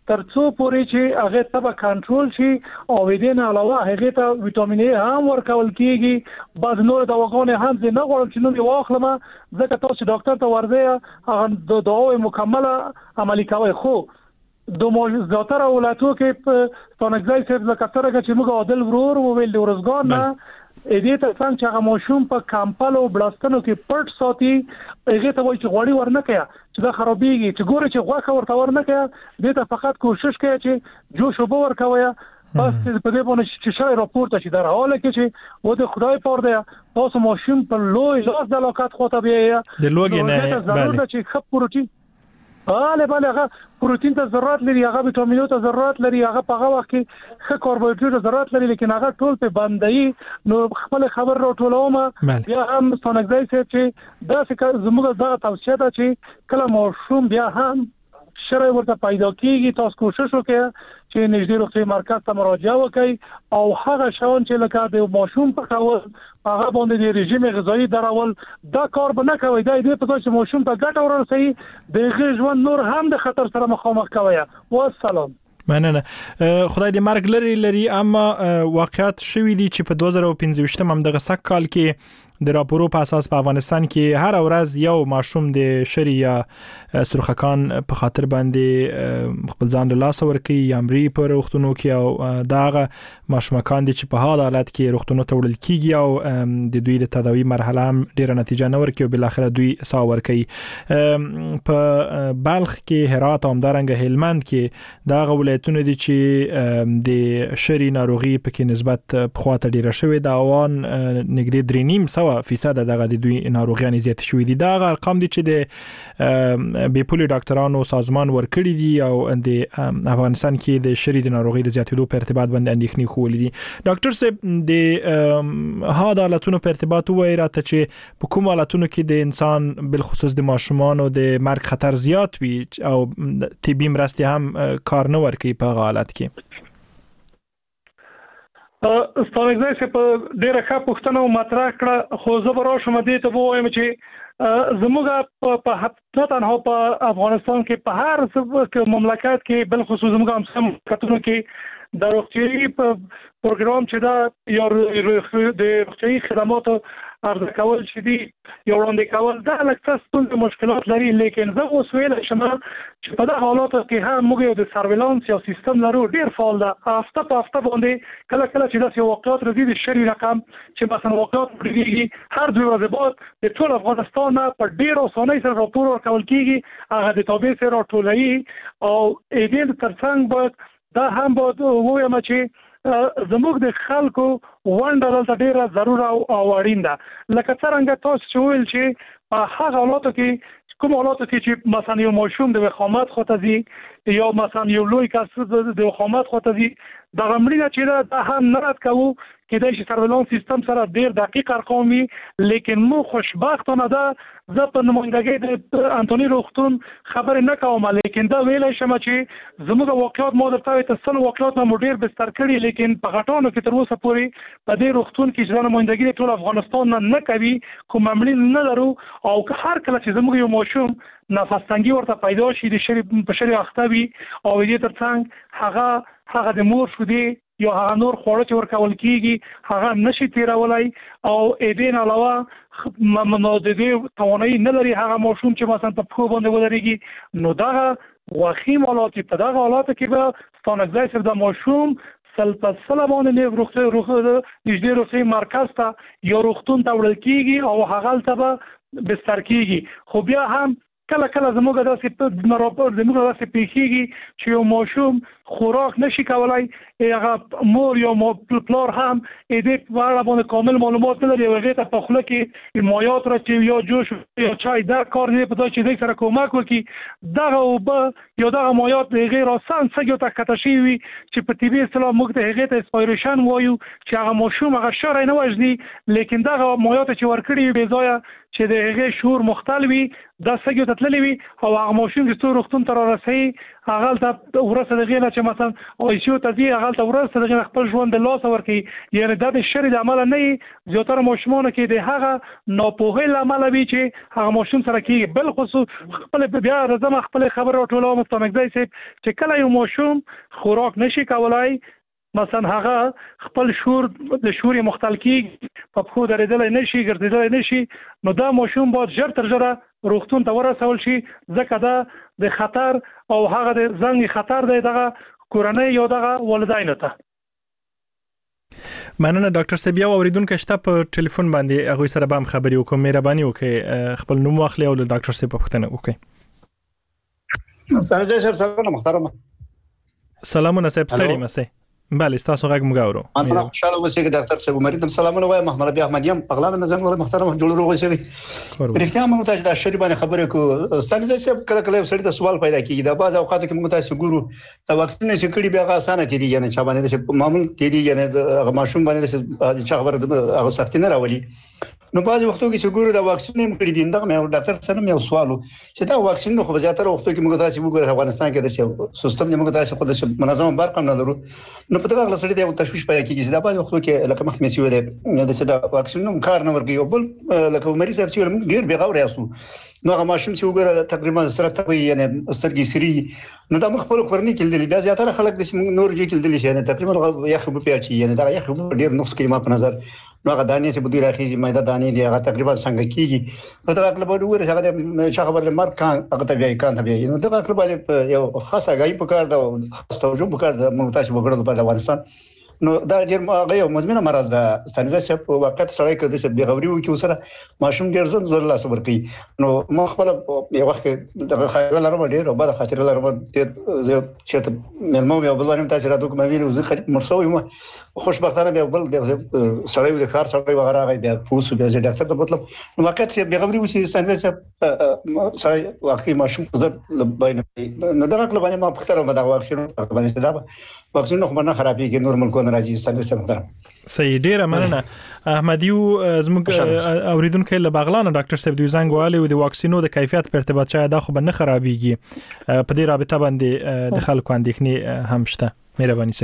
H: ترڅو پورې چې هغه تبه کنټرول شي او دې نه علاوه هغه ته وټامین ای هم ورکول کیږي. بعض نور دواګانې هم زه نه غواړم چې نو واخلم ځکه تاسو ډاکټر ته ورځي هغه د دواوې مکمله عملي کوي. خو د زیاتره ولایتو کې ستانګزای صاحب د کترګه چې موږ عادل ورور وویل د ورزګان نه دې ته څنګه چې هغه ماشوم په کمپل او بلاستنو کې پټ ساتي هغه ته وایي چې غوړي ورنکیا چې دا خرابېږي چې ګوره چې غوښه ورته ورنکیا دې ته فقط کوشش کوي چې جوش وبو ورکوي بس په دې باندې چې شای راپورته شي در حاله کې چې و د خدای پور دی تاسو ماشوم په لوی لاس د علاقات خو ته بیا
C: د لوګي نه
H: ضروري ده چې خپ پروتین بله بله هغه پروتین ته ضرورت لري هغه وټامینو ته ضرورت لري هغه په هغه وخت کې ښه کاربوهایډریټ ضرورت لري لیکن هغه ټول په بندي نو خپل خبر راټولوم بیا هم ستانګزای چې دا څه زموږ د توصیه ده چې کله ماشوم بیا هم شرای ورته پیدا کیږي تاسو کوشش وکړئ چې نږدې روغتي مرکز ته مراجعه وکړئ او هغه شاون چې لکه د ماشوم په کول هغه باندې د رژیم غذایی درول دا کار به نه کوي دا دې په ځای چې ماشوم ته ګټه ورسوي د ژوند نور هم د خطر سره مخامخ کوي. والسلام.
C: مننه. خدای دې مرګ لري لري اما واقعیت شوی دي چې په دوه زره او پنځه هم دغه سک کال کې د راپورو په اساس په افغانستان کې هر ورځ یو ماشوم د شری یا سرخکان په خاطر باندې خپل ځان له لاس ورکي یا امري پر وختونو کې او داغه ماشومان دي چې په هغه حالت کې وختونو ته وړل کیږي او د دوی د تداوی مرحله هم ډیره نتیجه نه ورکي او بل اخر دوی سا ورکي. په بلخ کې هرات او همدارنګ هلمند کې داغه ولایتونه دي چې د شری ناروغي په کې نسبت په خواته ډیره شوې دا وان نګدي درې نیم سو فیصد دغه د دوی ناروغیان زیات شوې دي. دا ارقام دي چې د بیپولي ډاکټرانو سازمان ورکړي دي او د افغانستان کې د شری د ناروغي د زیاتېدو په ارتباط باندې اندېښنې خولې دي. ډاکټر صاحب د ها د حالتونو په ارتباط وایي راته چې په کوم حالتونو کې د انسان بل خصوص د ماشومان او د مرګ خطر زیات وي او طبي مرستې هم کار نه ورکوي په هغه حالت کې.
H: ستانګزای چې په ډیره ښه پوښتنه مطرح کړه خو زه به راشم دې ته وایم چې زموږ په حتی تنها په افغانستان کې په هر مملکت کې بل خصوص زموږ هم مملکتونو کې د روغتیايي پروګرام چې دا یا د روغتیايي خدماتو عرضه کول چې دي یو وړاندې کول دا لکه ستونزې مشکلات لري لیکن زه اوس ویلی شم چې په دغه حالاتو کې هم موږ یو د سرویلانس یو سیستم لرو ډېر فعال ده. هفته په هفته باندې کله کله چې داسې واقعات راځي د شري رقم چې مثلا واقعات پرېږدي هر دوه ورځې بعد د ټول افغانستان نه په ډېر اسانۍ سره راپور ورکول کېږي هغه د تابع سره راټولوي او دې تر څنګ باید دا هم باید ووایم چې زموږ د خلکو ونډه دلته ډیره ضرور او اړین ده. لکه څنګه تاسو چې ویل چې په هغه حالاتو کې کوم حالاتو کې چې مثلا یو ماشوم د وخامت خواته ځي یا مثلا یو لوی کس د وخامت خواته ځي دا غمړي چې دا هم نه رد کوو کېدای شي سرویلانس سیستم سره ډیر دقیق ارقام وي لیکن مو خوشبختانه ده زه په نمایندګۍ د انټوني روغتون خبرې نه کوم لیکن دا ویلی شم چې زموږ واقعات ما درته وایي ته سل واقعات مو ډیر بستر کړي لیکن په غټانو کې تر اوسه پورې په دې روغتون کې چې نمایندګي د ټول افغانستان نه نه کوي کوم مامورین نه لرو او هر کله چې زموږ یو ماشوم نفس تنګي ورته پیدا شي د شری په شری اخته وي او دې تر څنګ هغه هغه د مور شودي یا هغه نور خوړه چې ورکول کیږي هغه نشي تیرولای او اېدین علاوه مناددي توانایي نه لري هغه ماشوم چې مثلا په پخو باندې ودرېږي نو دا واخیم حالات په دغه حالات کې به ستانګزای سره د ماشوم سل په سل باندې نه روغتي روغتي نږدې روغتي مرکز ته یا روغتون ته وړل کیږي او هغه ته به بستر کیږي خو بیا هم کله کله زموږ داسې راپور زموږ داسې پیښیږي چې یو ماشوم خوراک نشي کولای هغه مور یا پلار هم دې په اړه باندې کامل معلومات نه لري هغه ته په خوله کې مایات راځي یا جوش یا چای دا کار نه پته چې دې سره کومک وکړي دغه او به یا دغه مایات غیر آسان څنګه ته کته شي وي چې په طبي اصطلاح موږ ته هغه ته اسپایریشن وایو چې هغه ماشوم هغه شر نه وژني لیکن دغه مایات چې ورکړي بې ځایه چې د هغه شور مختلف وي دا سګي ته تللی وي او هغه ماشوم چې څو روغتون ته راسي هغه ته ورسره دغه نه چې مثلا او شیو ته دی هغه ته ورسره دغه خپل ژوند د لاس ورکي یعنی دا د شر د عمل نه زیاتره ماشومان کې د هغه ناپوهۍ لامل وي چې هغه ماشوم سره کې بل خصوص خپل بیا رزم خپل خبره ټوله مستمګځي چې کله یو ماشوم خوراک نشي کولای مثلا هغه خپل شور د شوري مختلقي په خو درېدل نشي ګرځیدل نشي نو دا ماشوم باید ژر تر ژره روغتون ته ورسول شي ځکه دا د خطر او هغه د زنګ خطر دی دغه کورنۍ یو دغه والدینو ته
C: مننه ډاکټر سبیا اوریدونکو شته په ټلیفون باندې هغه سره به خبري وکم مهرباني وکړئ خپل نوم واخلئ او ډاکټر سبیا پوښتنه وکړئ
L: سلام صاحب سلام محترم
C: سلامونه صاحب ستړي مسئ بله تاسو غږ مګاورو
L: انا خوشاله اوسئ چې ډاکټر صاحب مریض سلامونه وایم محمد ابي احمدیم پغلان نظم ول محترم جوړ روغ اوسئ رښتیا موږ ته د شری باندې خبرې کو سمځه صاحب کله کله سړی ته سوال پیدا کیږي دا بعض اوقات کې موږ ته ګورو دا واکسین چې کړي بیا اسانه تیری یعنی چا باندې چې معمول تیری یعنی د ماشوم باندې چې خبره هغه سختي نه راولي نو بعض وختو کې چې ګورو دا واکسین هم کړی دي دا مې ډاکټر سره مې سوالو چې دا واکسین خو زیاتره وختو کې موږ ته چې موږ افغانستان کې د سیستم موږ ته چې خو د منظم برق نه لرو نو په دغه سړی د تشویش پیدا کیږي دا بعض وختو کې لکه مخ مې سوي د چې دا واکسین هم کار نه ورګي او بل لکه مریض چې موږ ډیر بې غوړ یاسو نو هغه ماشوم چې وګوره تقریبا سره ته یعنی سترګې سری نو دا مخ خپل کورنۍ کې دي بیا زیاتره خلک د نور جې کې دي چې تقریبا یخ په پیاچی یعنی دا یخ ډیر نقص کوي ما په نظر نو هغه دانې چې بده راخیږي مېدا دانې دی هغه تقریبا څنګه کیږي په دا خپل به وګوره هغه چې خبر له مارک هغه ته بیا کان ته بیا نو دا خپل به یو خاصه غي په کار دا توجه په کار د موږ تاسو وګړو په افغانستان نو دا ډیر هغه یو مزمنه مرز ده سنځه چې په وخت سره کې د بغوري وکي وسره ماشوم ډیر زړه زړه لاس ورکي نو ما خپل یو وخت د خیال لرم ډیر او بعد خاطر لرم چې چې ملمو یو بل باندې تاسو راته کوم ویل زه خرید مرسوي ما خوشبختانه به بل د سړی د کار سره وغیرہ غي د پوسو به ډاکټر ته مطلب نو وخت چې بغوري وسی سنځه چې سړی واقعي ماشوم زړه باندې نو دا خپل باندې ما پختره ما دا واکسین باندې دا واکسین خو نه خرابېږي نورمال کو راځي سنځه محترم
C: صحیح ډیره مننه احمدیو زموږ اوریدونکو له بغلان ډاکټر صاحب دوی زنګ والي او د واکسینو د کیفیت په ارتباط چا دا خو نه خرابېږي په دې رابطه باندې د خلکو اندېښنې هم شته مهرباني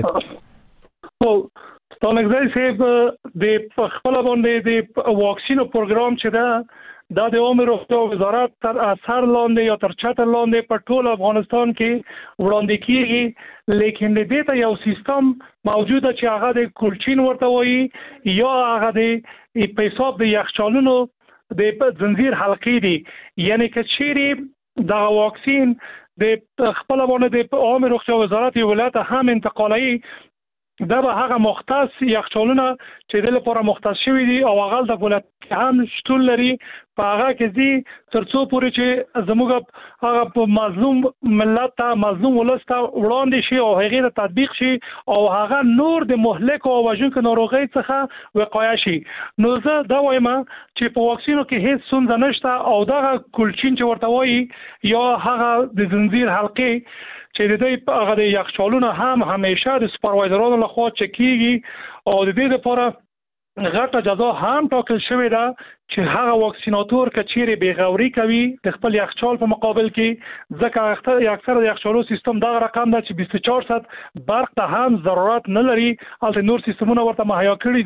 C: صاحب
H: او ستانګځي صاحب د خپل باندې د واکسینو پروګرام چې دا دا د عمر روغتیا وزارت تر اثر لاندې یا تر چتر لاندې په ټول افغانستان کې وړاندې کیږي لیکن د دې ته یو سیستم موجوده چې هغه د کولچین ورته وایي یا هغه د په حساب د یخچالونو د زنجیر حلقې دي یعنی که چیرې دا واکسین د خپل باندې د عمر روغتیا وزارت ولایت هم انتقالي دا به هغه مختص یخچالونه چې د لپاره مختص شوی دي او هغه د ولایت هم شتون لري په هغه کې دي ترڅو پورې چې زموږ هغه په مظلوم ملت ته مظلوم ولست وړاندې شي او هغه د تطبیق شي او هغه نور د مهلک او وژونکو ناروغي څخه وقایه شي نو زه دا وایم چې په واکسینو کې هیڅ ستونزه نشته او دا کولچین چې ورته وایي یا هغه د زنجیر حلقې چې د دې هغه د یخچالونو هم همیشه د سپروایزرانو لخوا چکیږي او د دې لپاره غټه جزا هم ټاکل شوې ده چې هغه واکسیناتور کچېره بیغوري کوي د خپل یخچال په مقابل کې ځکه اکثر د یخچالو سیستم دا رقم ده چې بیست و چهار ساعت برق ته هم ضرورت نه لري البته نور سیستمونه ورته مهیا کړی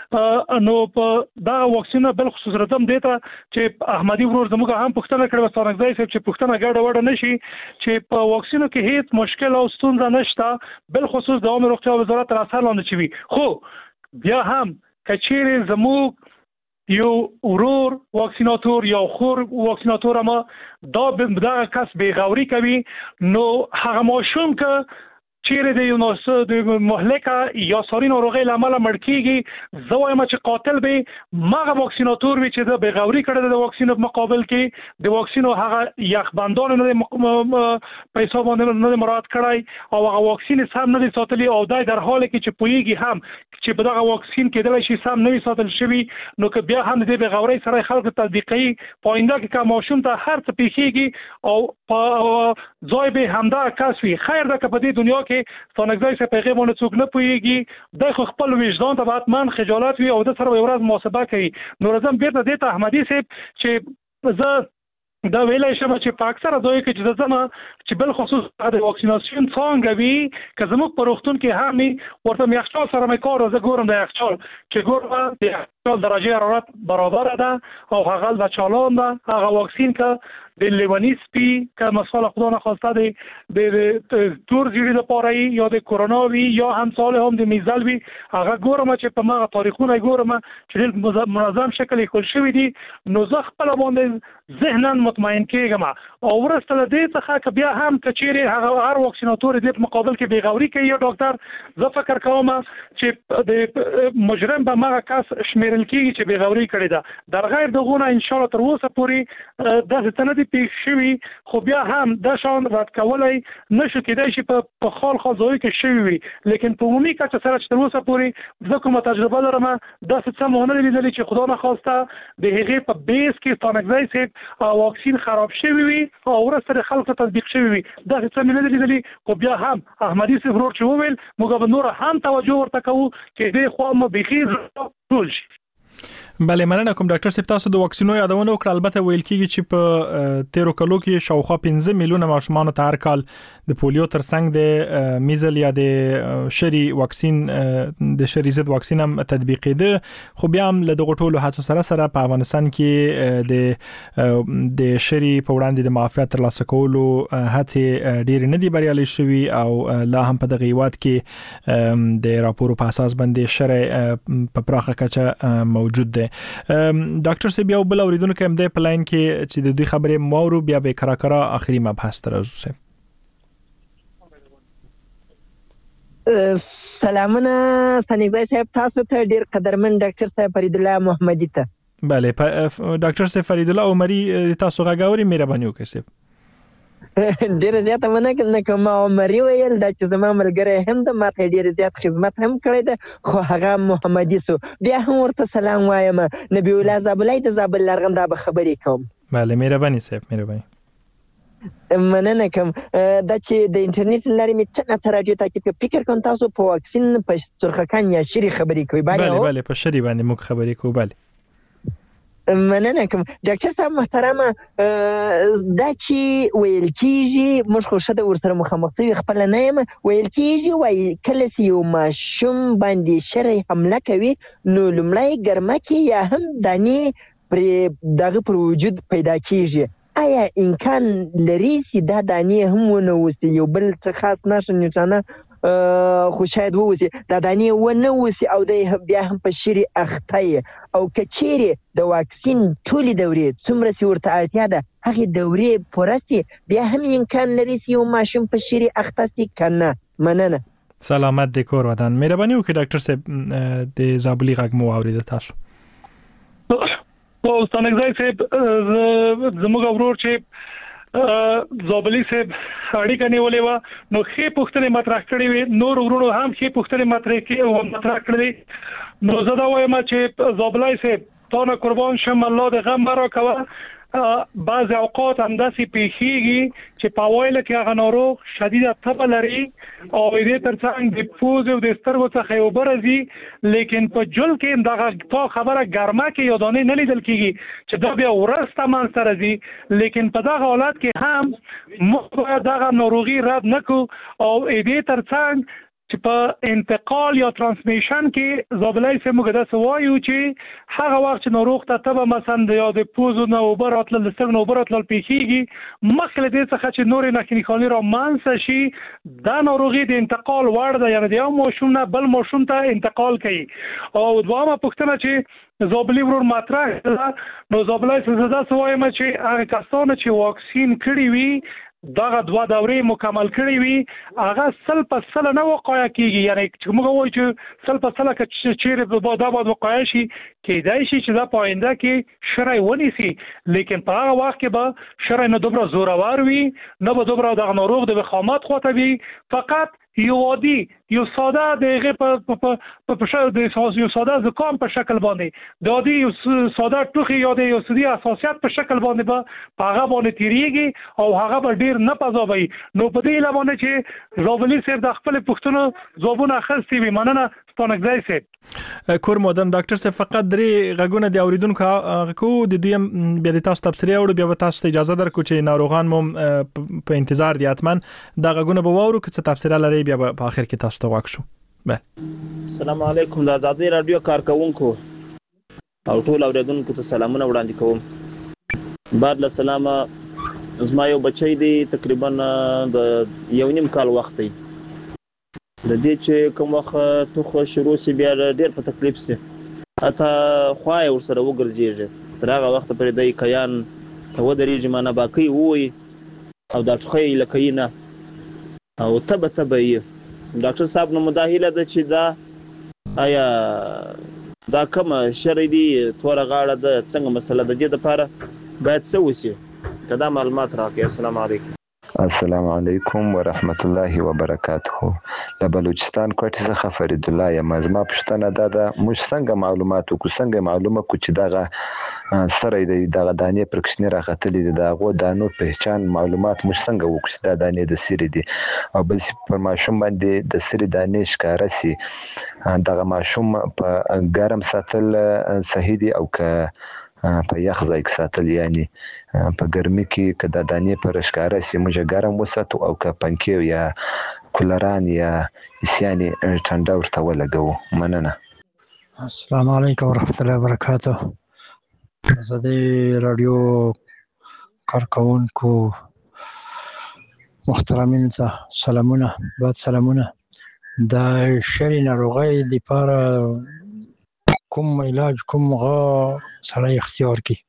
H: دي نو په دا واکسینه بل خصوص رقم دیته چې احمدی ورور زموږ هم پښتنه کړو ستانګځي صاحب چې پښتنه ګډه وډه نشي چې په واکسینو کې هیڅ مشکل او ستونزه نشته بل خصوص د عمر روغتیا وزارت تر اثر لاندې چوي خو بیا هم کچېره زموږ یو ورور واکسیناتور یا خور واکسیناتور ما دا دا کس بیغوري کوي نو هغه ماشوم که چیرې د یو نو د مهلکه یا ساري ناروغي لامل مړ کیږي زه وایم چې قاتل به ماغه واکسیناتور وي چې د بیغوري کړه د واکسینو په مقابل کې د واکسینو هغه یخبندان نه په حساب باندې نه مراد کړای او هغه واکسین سم نه ساتلی او دای در حال کې چې پویږي هم چې په دغه واکسین کې دلای شي سم نه ساتل شوی نو که بیا هم د بیغوري سره خلک تطبیقي پاینده کې کوم ماشوم ته هر څه پیخيږي او په ځای به همدا کس وي خیر ده که په دې دنیا کې ستانګزای څه پیغام باندې څوک نه پوهیږي د خو خپل وجدان ته حتمان خجالت وي او د سره یو ورځ محاسبه کوي. نو راځم بیرته دې ته احمدي صاحب چې زه دا ویلای شم چې په اکثره ځایو کې چې د زما چې بل خصوص د واکسیناسیون څنګه وي که زموږ په روغتون کې هم ورته یخچال سره مې کار زه ګورم د یخچال چې ګورم د یخچال درجه حرارت برابر ده او هغه د چالان ده هغه واکسین که د لیونی سپي که مسئله خدا نخواسته د تور زیری د پاره یا د کرونا وي یا هم سال هم د میزل وي هغه ګورم چې په مغه تاریخونه ګورم چې منظم شکل خل شوی دي نو زه خپل باندې ذهنا مطمئن کېږم او ورسته له دې څخه که بیا هم کچېرې هغه هر واکسیناتور دې په مقابل کې بېغوري کوي یا ډاکټر زه فکر کوم چې د مجرم به مغه کس شمیرل کېږي چې بېغوري کړې ده در غیر دغونه انشاءالله تر اوسه پورې داسې څه نه دي پیښ شوي خو بیا هم دا شان رد کولی نشو کېدای شي په خال خال ځایو کې شوي وي لیکن په عمومي کچه سره چې تر اوسه پورې زه کومه تجربه لرم داسې څه مو ونه لیدلي چې خدا نخواسته د هغې په بیس کې ستانګزی صاحب واکسین خراب شوي وي او وروسته د خلکو تطبیق شوي وي داسې څه مې نه دي لیدلي خو بیا هم احمدي صاحب ورور چې وویل موږ به نوره هم توجه ورته کوو چې دې خوا مو بیخي ټول شي.
C: بله مننه کوم ډاکټر صاحب تاسو د واکسینو یادونه وکړه البته ویل کېږي چې په تیرو کلو کې شاوخوا پنځه میلیونه ماشومان ته هر کال د پولیو ترڅنګ د میزل یا د شری واکسین د شری ضد واکسین هم تطبیقېده خو بیا هم له دغه ټولو هڅو سره سره په افغانستان کې د د شری په وړاندې د معافیت ترلاسه کولو هڅې ډېر نه دي بریالي شوي او لا هم په دغه هیواد کې د راپورو په اساس باندې شری په پراخه کچه موجود دی. ډاکټر صاحب یو بل اوریدونکو هم د پلاین کې چې د دوی خبرې مورو بیا به کرا کرا اخري مبحث تر اوسه.
M: سلامونه ثانیګزی صاحب تاسو ته ډیر قدرمن ډاکټر صاحب فرید الله محمدي ته.
C: بله ډاکټر صاحب فرید الله عمري تاسو غاوري مهرباني وکړئ صاحب.
M: ډیر زیات مننه کوم عمري ویل دا چې زما ملګری هم د ماته ډیر زیات خدمت هم کړی ده خو هغه محمدي سو بیا هم ورته سلام وایم نبی الله زابلای د زابل لرغنده به خبرې کوم.
C: بله مهرباني صاحب مهرباني.
M: مننه کوم دا چې د انټرنیټ لارې مې څنګه تر راډیو ته کې فکر کوم تاسو په واکسین په سرخکان یا شری خبرې کوي.
C: بله بله په شری باندې موږ خبرې کوو. بله
M: مننه کوم ډاکټر صاحب محترمه دا چې ویل کېږي موږ خو شته ورسره مخامخ شوي خپله نه یم ویل کېږي وایي کله چې یو ماشوم باندې شری حمله کوي نو لومړی ګرمکې یا هم دانې پرې دغه پر وجود پیدا کېږي آیا امکان لري چې دا دانې هم ونه اوسي یو بل څه خاص نښه نښانه خو شاید ووسي دا دانې ونه اوسي او دی بیا هم په شری اخته او که چیرې د واکسین ټولې دورې څومره چې ورته اړتیا ده هغې دورې پوره سي بیا هم امکان لري چې یو ماشوم په شری اخته سي که نه. مننه.
C: سلامت د کور ودان. مهرباني وکړئ ډاکټر صاحب د زابلي غږ مو واورېده تاسو.
H: او ستانګزی صاحب زموږ ورور چې زابلي صاحب اړیکه نیولې وه نو ښې پوښتنې مطرح کړې وې نور ورونو هم ښې پوښتنې مطرح کړې نو زه دا وایم چې زابلي صاحب تا نه قربان شم الله د غم مه راکوه بعض اوقات همداسې پیښیږي چې په اوایله کې هغه ناروغ شدیده تبه لري او دې ترڅنګ د پوزې او د سترګو څخه یې اوبه راځي لیکن په جل کې دغه تا خبره ګرمه کې یو دانې نه لیدل کېږي چې دا بیا ورسته منځته راځي لیکن په دغه حالت کې هم موږ باید دغه ناروغي رد نه کړو او دې ترڅنګ چې په انتقال یا ترانسمیشن کې زابلای سه موږ داسې وایو چې هغه وخت چې ناروغ ته تبه مثلا یا د پوزو نه اوبه راتلل د سترګو نه اوبه راتلل پیښیږي مخکې له دې څخه چې نورې نښې نښانې رامنځته شي دا ناروغي د انتقال وړ ده یعنې د یو ماشوم نه بل ماشوم ته انتقال کوي. او دویمه پوښتنه چې زابلي ورور مطرح کړه نو زابلای سه زه داسې وایم چې هغه کسانو چې واکسین کړي وي دغه دوه دورې مکمل کړې وي هغه سل په سل نه وقایع کېږي یعنی چې موږ وایو چې سل په سل که چیرې دا باید وقایع شي کېدای شي چې دا په آینده کې شری ونیسي لیکن په هغه وخت کې به شری نه دومره زورور وي نه به دومره دغه ناروغ د وخامت خواته وي فقط یو عادي یو ساده دغه په په په شاو د یو ساده زکام په شکل باندې د عادي یو ساده ټوخي یا د یو سدي اساسيات په شکل باندې به هغه باندې تیریږي او هغه به ډیر نه پزوي نو په دې لمونه چې زوبلی سره د خپل پښتنو زوبونه خستي وي مننه ستانګځای سي
C: کور مودن ډاکټر سه فقط درې غږونه دی اوریدونکو کو د دویم بیا د تاسو تفسیری او بیا تاسو ته اجازه درکو چې ناروغان مو په انتظار دي اتمن دا غږونه به وورو چې تفسیری لري بیا په اخر کې تاسو ته واکشو
N: السلام علیکم د آزادۍ رادیو کارکونکو او ټول اوریدونکو ته سلامونه وړاندې کوم بعد له سلامه زما یو بچی دی تقریبا د یو نیم کال وخت دی د دې چې کوم وخت توخه شروع سی بیا ډیر په تکلیف سي اته خوای ور سره وګرځيږي تر هغه وخت پرې د کیان ته ودرېږي معنا باقي وي او د ټخې لکینه او تبه تبه یې ډاکټر صاحب نو مداهله ده چې دا آیا دا کوم شرعي دي تور غاړه د څنګه مسله د دې لپاره باید څه وشي کدا معلومات راکړئ السلام علیکم
O: السلام علیکم ورحمت الله وبرکاته د بلوچستان کوټه څخه فرید الله یم زما پښتنه ده د موږ څنګه معلومات کو څنګه معلومه کو چې دغه سره د دغه دانې پرکشنی راغتلې د دغه دانو پہچان معلومات موږ څنګه وکړو د دانې د سری دي او بل پر ماشوم باندې د سری دانې ښکارا سي دغه ماشوم په ګرم ساتل صحیح دي او که په یخ ځای کې ساتل یعنی په ګرمي کې کدا دانې پر ښکارا سي موږ ګرم وساتو او که پنکې یا کولران یا اسیاني ټنډه ورته ولګو مننه
P: السلام علیکم ورحمت الله وبرکاته آزادۍ رادیو کارکونکو محترمین ته سلامونه بعد سلامونه د شری ناروغۍ لپاره کوم علاج کوم غا سړی اختیار کی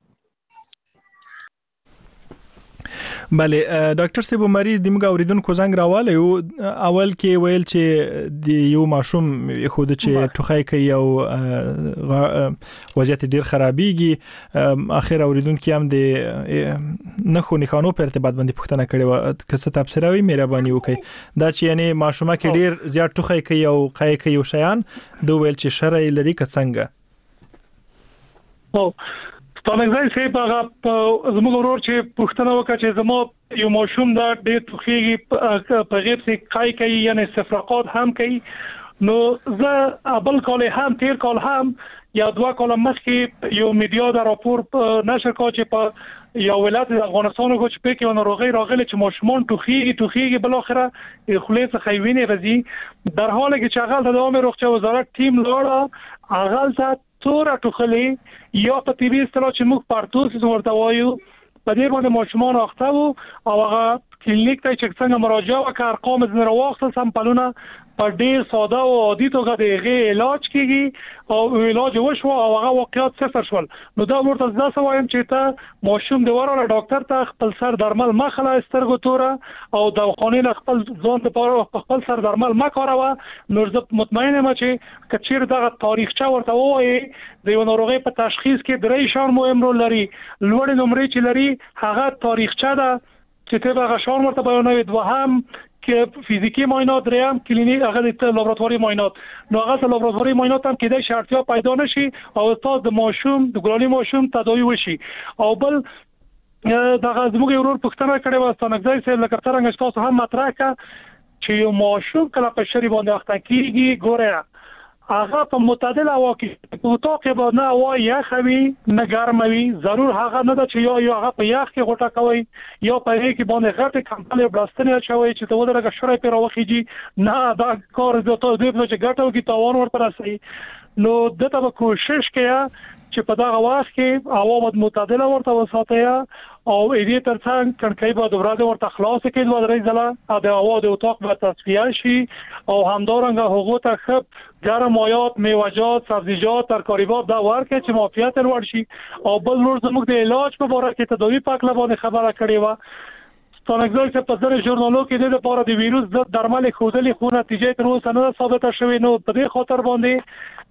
C: بله ډاکټر صاحب مری د موږ اوریدونکو زنګ راواله یو اول کې ویل چې د یو ماشوم خود چې ټوخی کوي او وضعیت ډیر خرابېږي اخر اوریدونکو هم د نخو نخانو په ارتباط باندې پوښتنه کړې و که څه تفسیر وي مهرباني وکړئ دا چې یعنی ماشومه کې ډیر زیات ټوخی کوي او قای کوي او شیان دوه ویل چې شرعي لري که څنګه
H: او ستانګځای سي په زموږ ورور چې پښتنه وکړه چې زمو یو ماشوم دا ډېر توخیږي په غیب سي قای کوي یعنی استفراقات هم کوي نو زه ابل کال هم تیر کال هم یا دوا کال مخکې یو میډیا دا راپور نشر کړ چې په یا ولایت افغانستان کو چې په کې ناروغي راغله چې ماشومان توخیږي توخیږي بل اخره خلیص خیوینه رځي در حالی کې چې هغه د عامه روغتیا وزارت ټیم لاړه هغه ته تور ټوخلي یا په طبي اصطلاح چې موږ پارتوس ورته وایو په دې باندې ماشومان اخته وو او هغه کلینیک ته چې څنګه مراجعه وکړ ارقام زنه راوخته سمپلونه په ډیر ساده او عادي توګه دغه علاج کیږي او علاج وشو او هغه واقعیت صفر شول نو دا ورته ځکه وایم چې ته ماشوم دی وراره ډاکټر ته خپل سر درمل مخله سترګو توره او د خونې خپل ځان ته خپل سر درمل ما کاروه نو زه مطمئن یم چې کچیر دغه تاریخچه ورته وایي د یو ناروغي په تشخیص کې درې شان مهم رول لري لوړ نمرې چې لري هغه تاریخچه ده چې ته هغه شان ورته بیانوي دوهم کې فزیکی معاینات دریم کلینیک هغه د لابراتواري معاینات نو هغه د لابراتواري معاینات هم کې د شرطیا پیدا نشي او تاسو د ماشوم د ګلالي ماشوم تداوی وشي او بل دغه زموږ ورور پښتنه کړي و ستانګځای سره لکه څنګه تاسو هم مطرح کړه چې یو ماشوم کله په شری باندې اخته کیږي ګوره هغه په معتدل هوا کې په اتاق کې نه هوا یخوي نه ګرموي ضرور هغه نه ده چې یو یو هغه په یخ کې غوټه کوي یا په هغه کې باندې غټه کمپله بلاستنه چوي چې ته ودرګه شړې پر واخیږي نه دا کار د ته د چې ګټو کې تاوان ورته راسي نو دته به کوشش کړه چې په دغه وخت کې هوا مد معتدله ورته وساتي او دې ترڅنګ کڼکۍ به د ورځې ورته خلاص کړي دوه درې ځله د هوا د اتاق به تصفیه شي او همدارنګه هغه ته خپ ګرم مایات میوه‌جات سبزیجات ترکاریات دا ورکه چې معافیت لوړ شي او بل نور زموږ د علاج په اړه کې تداوی پاک لبانه خبره کړې و ستانګځای چې په ځینې ژورنالو کې د لپاره د ویروس ضد درمل خودلې خو نتیجه تر اوسه نه ثابته شوې نو په دې خاطر باندې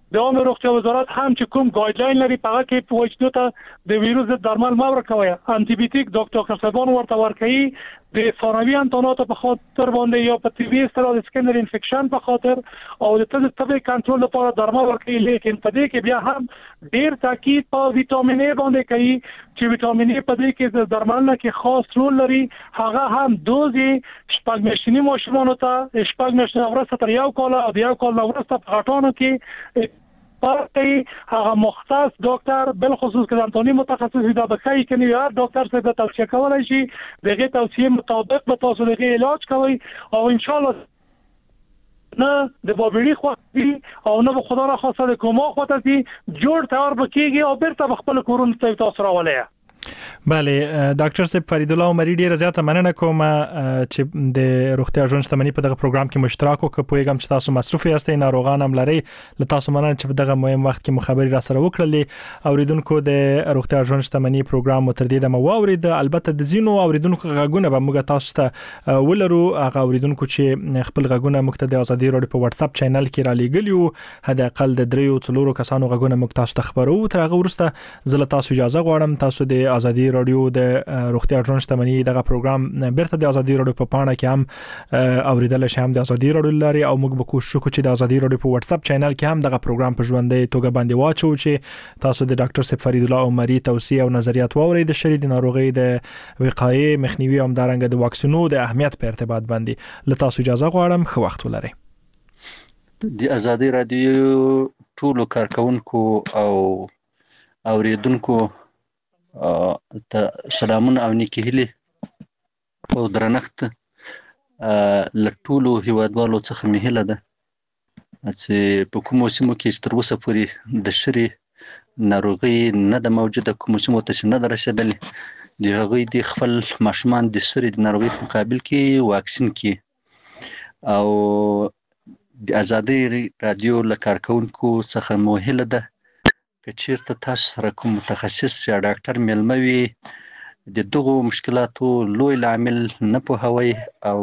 H: د عامه روغتیا وزارت هم چې کوم ګایډلاین لري په هغه کې وایي ته د ویروس ضد درمل ما ورکوي انټي بیوټیک ډاکټر صاحبان ورته ورکوي د ثانوي انتاناتو په خاطر باندې یا په طبي اصطلاح د سکندري انفیکشن په خاطر او د طبي کنټرول لپاره درمل ورکوي لیکن په دې کې بیا هم ډیر تاکید په ویټامین ای باندې کوي چې ویټامین ای په دې کې د درمل نه کې خاص رول لري هغه هم دوز شپږ میاشتني ماشومانو ته شپږ میاشتې وروسته تر یو کال او د یو کال وروسته په غټانو کې پارتي هغه مختص ډاکټر بل خصوص کې انټونی متخصص دا بخای کني یار ډاکټر څخه توصیه کولای شي دغه توصیه مطابق به تاسو دغه علاج کوي او ان شاء الله نه د بابړي خو او نه به خدا را خاصه د کومه خواته سي جوړ تیار بکیږي او بیرته خپل کورون ته تاسو راولای.
C: بله ډاکټر صاحب فرید الله عمری ډیره زیاته مننه کوم چې د روغتیا ژوند شتمنۍ په دغه پروګرام کې مشترک وکړ په یوګم چې تاسو مصروف یاستئ ناروغان هم لري له تاسو مننه چې په دغه مهم وخت کې مخابري را سره وکړلې اوریدونکو د روغتیا ژوند شتمنۍ پروګرام متر دې د مواورید البته د زینو اوریدونکو غږونه به موږ تاسو ته ولرو هغه اوریدونکو چې خپل غږونه موږ ته د ازادي رادیو په واتس اپ چینل کې را لېګلیو هدا اقل د دریو څلورو کسانو غږونه موږ تاسو ته خبرو تر هغه ورسته زله تاسو اجازه غواړم تاسو د ازادي رادیو د روغتیا ژوند شتمنۍ دغه پروګرام بیرته د ازادي رادیو په پاڼه کې هم اوریدل شي هم د ازادي رادیو لري او موږ به کوشش وکړو چې د ازادي رادیو په واتس اپ چینل کې هم دغه پروګرام په ژوندۍ توګه باندې واچو چې تاسو د ډاکټر صاحب فرید الله عمری توصیه او نظریات واورئ د شری د ناروغي د وقایې مخنیوي او همدارنګه د واکسینو د اهمیت په ارتباط باندې له تاسو اجازه غواړم خو وخت ولرئ.
Q: د ازادي رادیو ټولو کارکونکو او اوریدونکو ته سلامونه او نیکی هیلې او درنښت له ټولو هیوادوالو څخه مې هیله ده چې په کومو سیمو کې تر اوسه پورې د شری ناروغي نه د موجوده کومو سیمو ته نه ده رسېدلې د هغوی د خپل ماشومان د شری د ناروغي په مقابل کې واکسین کړي او د ازادي رادیو له کارکونکو څخه مو هیله ده که چیرته تاسو سره کوم متخصص یا ډاکټر مېلمه وي د دغو مشکلاتو لوی لامل نه پوهوي او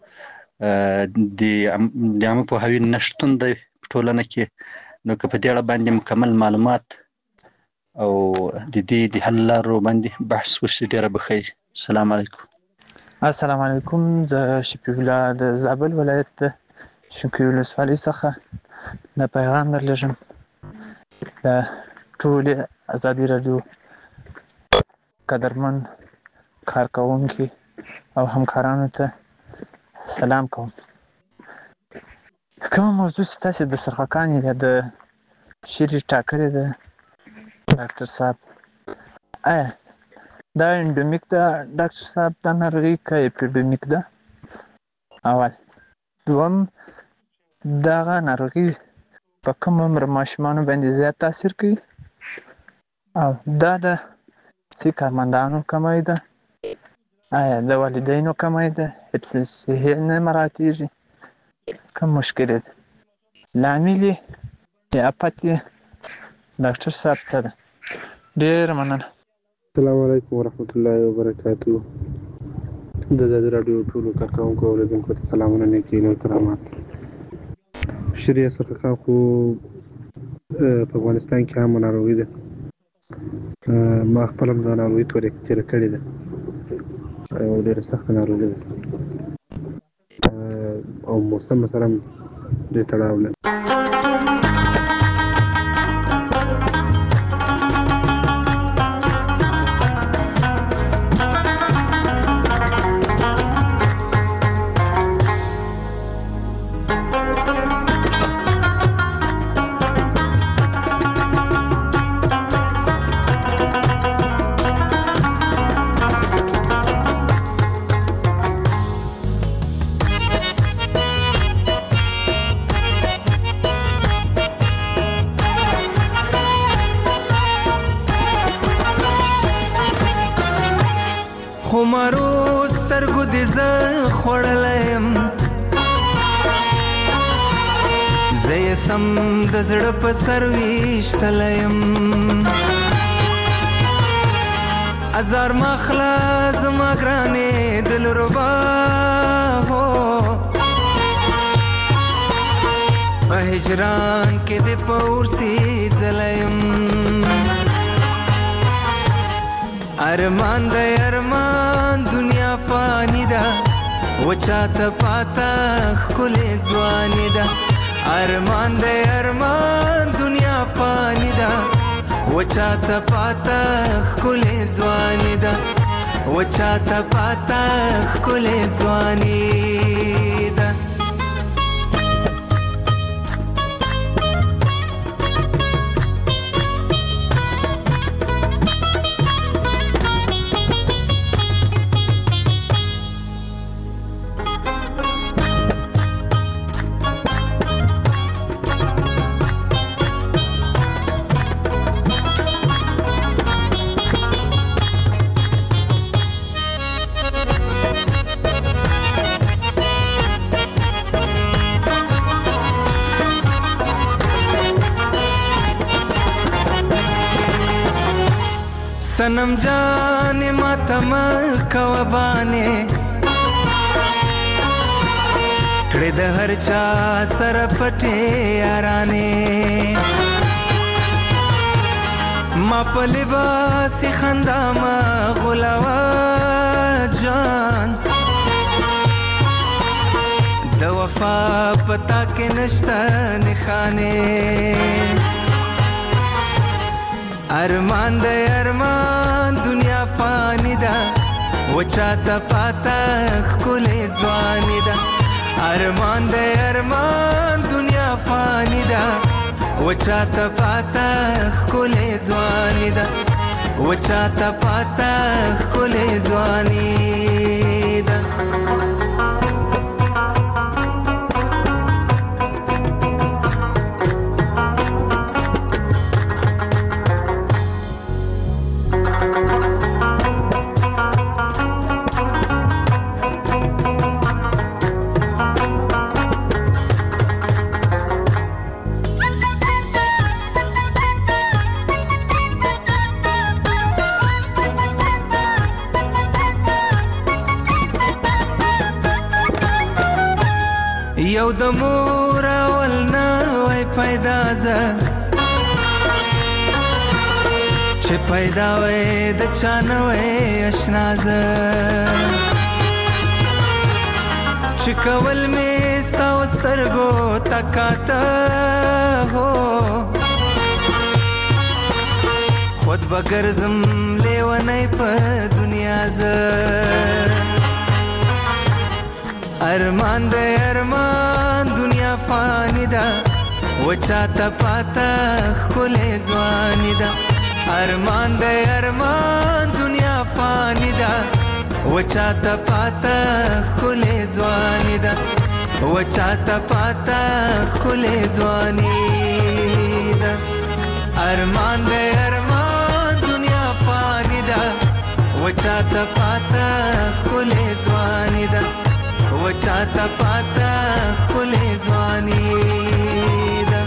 Q: د عامه پوهاوي نشتون د ټولنه کې نو که په دې اړه باندې مکمل معلومات او د دې د حل لارو باندې بحث وشي ډیره بخیر. السلام علیکم.
R: السلام علیکم. زه شفیع الله د زابل ولایت شکوي ولسوالۍ څخه د پیغام درلېږم د ټول ازادي رادیو قدرمن کارکونکو او همکارانو ته سلام کوم. کوم موضوع چې تاسو د سرخکان یا د شری ټاکلې ده ډاکټر صاحب آیا دا انډمیک ده ډاکټر صاحب دا ناروغي که اپیډمیک ده؟ اول دوم دغه ناروغي په کوم عمر ماشومانو باندې زیات تاثیر کوي او دا د سی کارمندانو کمی ده آیا د والدینو کمی ده حفظ صحي نه مراعاتېږي کوم مشکل ده لامل یې یا افت یې ډاکټر صاحب څه ده؟ ډېره مننه.
S: السلام علیکم ورحمت الله وبرکاتو. د ازادي رادیو ټولو کارکونکو او اوریدونکو ته سلامونه نیکي او احترامات. شری سرخکان خو په افغانستان کې هم ناروغي ده ما خپل هم د ناروغي تیر کړې ده او ډېره سخته ناروغي ده او موسم سره هم ډېر تړاو لري.
T: د زړه په سر ویشتلیم ازار مخلا زما ګرانې دلربا هو په هجران کې د پورسي زلیم ارمان د ارمان دنیا فانی ده وچاته پاتا خلې ځواني ده ارمان د ارمان دنیا فانی ده وچاته پاتا خلې ځواني ده وچاته پاتا خلې ځواني ده सनम जाने मातम कवबाने कड़े द हर चा सर पटे याराने मा पलिबास खंदा मा गुलावा जान द वफा पता के नश्ता निखाने अरमान दे अरमान दुनिया फानी दा वचाता पाता खुले ज़वानी दा अरमान दे अरमान दुनिया फानी दा वचाता पाता खुले ज़वानी दा वचाता पाता खुले ज़वानी दा یو د مور اول نه وای پیدا ز چې پیدا وای د چانه وای آشنا ز چې کول می ستا سترګو تکاته هو خود بغرزم لیونی په دنیا ز अरमान दे अरमान दुनिया फानी दा वचाता पाता खुले ज़वानी दा अरमान दे अरमान दुनिया फानी दा वचाता पाता खुले ज़वानी दा वचाता पाता खुले ज़वानी दा अरमान दे अरमान दुनिया फानी दा वचाता पाता खुले ज़वानी दा वचाता पाता खुले ज़वानी दा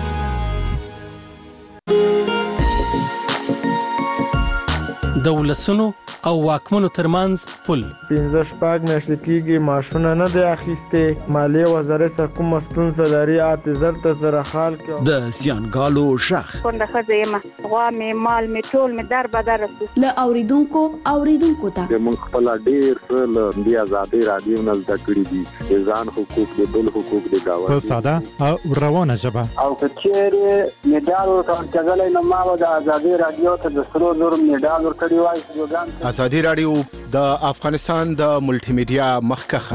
U: دولسونو او واکمنو ترمنځ پل
V: پنځه شپږ میاشتې کېږي معاشونه نه دی اخیستې مالیې وزارت سره کومه ستونزه لري اته زر ته زره حال کې
B: د زیانګالو شخ
W: څنګه ښځه یم غوا مې مال مې ټول مې در بدر رسو
X: له اوریدونکو اوریدونکو ته
Y: موږ خپل ډیر له دی آزادي رادیو نه زده کړی دي ځان حقوق د بل حقوق د گاوه
A: په ساده او روانه ژبه
Z: او کچېره میډال ورکړل نو ما د آزادي رادیو ته د سرو زر میډال ورکړی وای
B: آزادي رادیو د افغانستان د ملټي میډیا مخکخه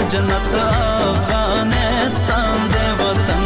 T: جنت افغانستان دے وطن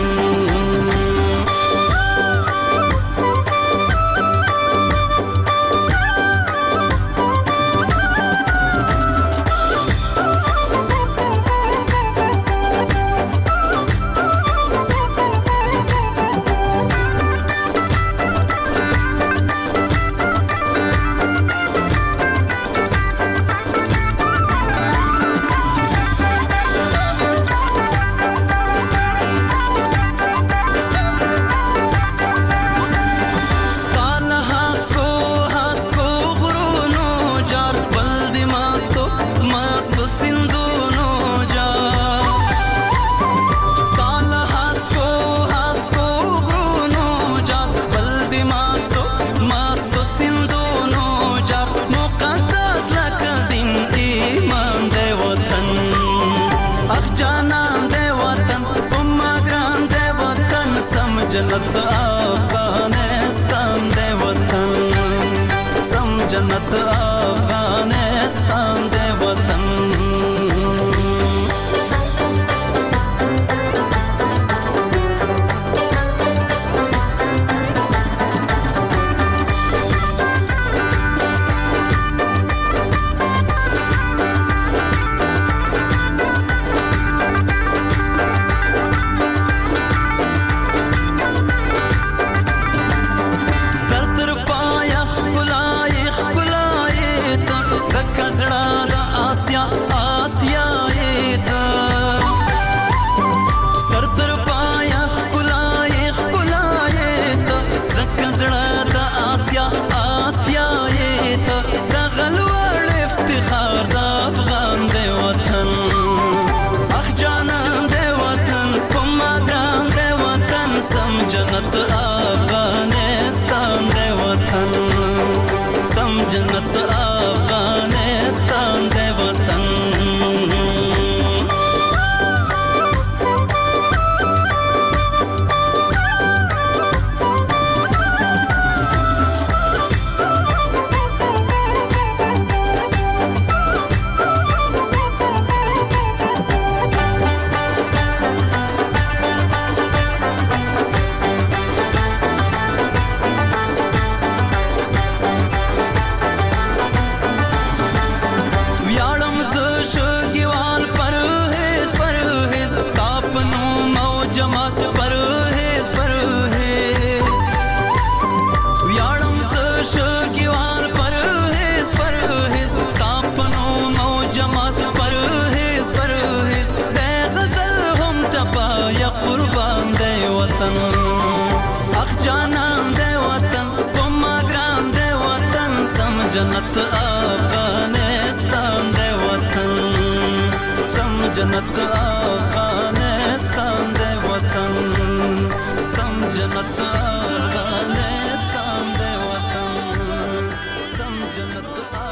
T: जन्नत अफगानिस्तान दे वतन सम जन्नत अफगानिस्तान दे वतन जन्नत अफगानिस्तान दे वतन सम जन्नत अफगानिस्तान दे वतन जन्नत अफगानिस्तान दे वतन सम जन्नत अफगानिस्तान दे वतन सम जन्नत अफगानिस्तान दे वतन सम जन्नत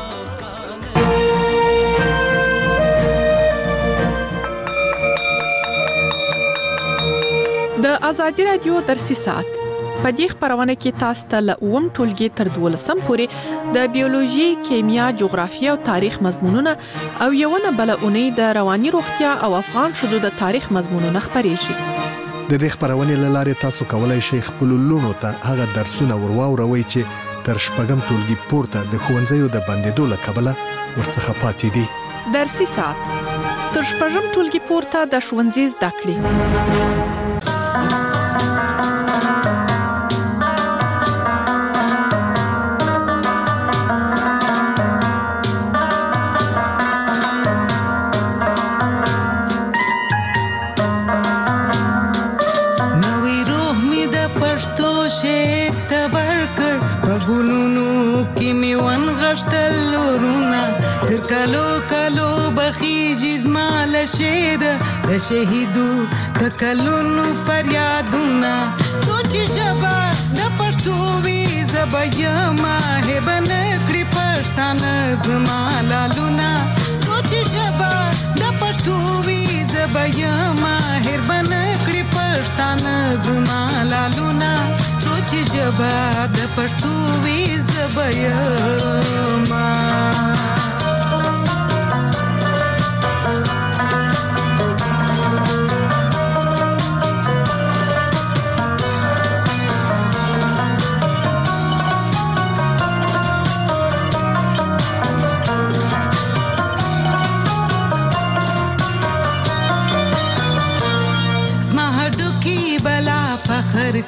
D: د آزادي رادیو درسي ساعت په دې خبرونه کې تاسو ته له اوم ټولګي تر دولسم پورې د بیولوژي، کیمیا، جغرافیه او تاریخ مضمونونه او یوونه بل اونۍ د رواني روغتیا او افغان شذو د تاریخ مضمونونه خبرېږي.
E: د دې خبرونه لاره تاسو کولای شئ خپل لونو ته هغه درسونه ورواوروي چې تر شپږم ټولګي پورته د ښوونځیو د بندیدو له کبله ورڅخه پاتې دي.
D: درسي ساعت تر شپږم ټولګي پورته د ښوونځي زده کړې.
T: د شهیدو د کلونو فریادونه سوچ ژبه د پښتو وي زبیا ماهر بنکړي پښتانه زما لالونه سوچ ژبه د پښتو وي زبیا ماهر بنکړي پښتانه زما لالونه سوچ ژبه د پښتو وي زبیا ما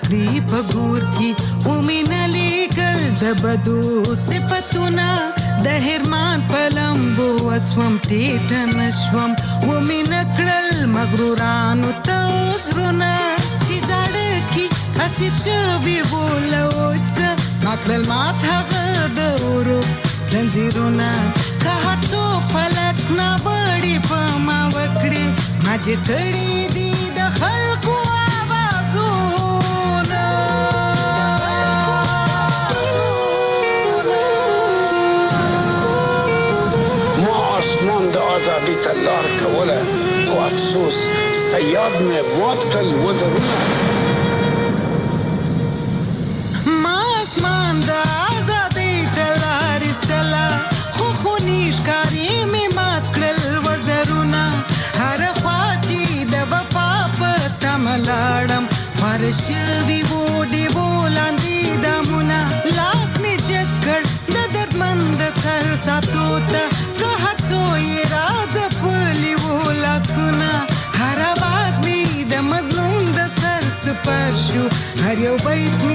T: کړی په ګور کې ومینه لیکل د بدو صفتونه د هرمان په لمبو وسوم ټیټه نشوم ومینه کړل مغرورانو ته وزرونه چې زاړه کې اسیر شوي بوله اوجزه ما کړل مات هغه د عروف زنځیرونه که هر څو فلک نابړې په ما وکړې ما چې کړي دي د خلکو آوازونه
F: ما آسمان د آزادۍ ته لار کوله خو افسوس صیاد مې مات کړل وزرونه
T: ما آسمان د آزادۍ ته لار ایستله خو خوني ښکاري مې مات کړل وزرونه هره خوا چې د وفا په تمه لاړم خواره شوي وو ډېوو لاندې دامونه لاس مې جګ کړ د دردمند سر ساتو ته که هر څو یې راځپلي وو لاسونه هر اواز مې د مظلوم د سر سپر شو هر یو بیت مې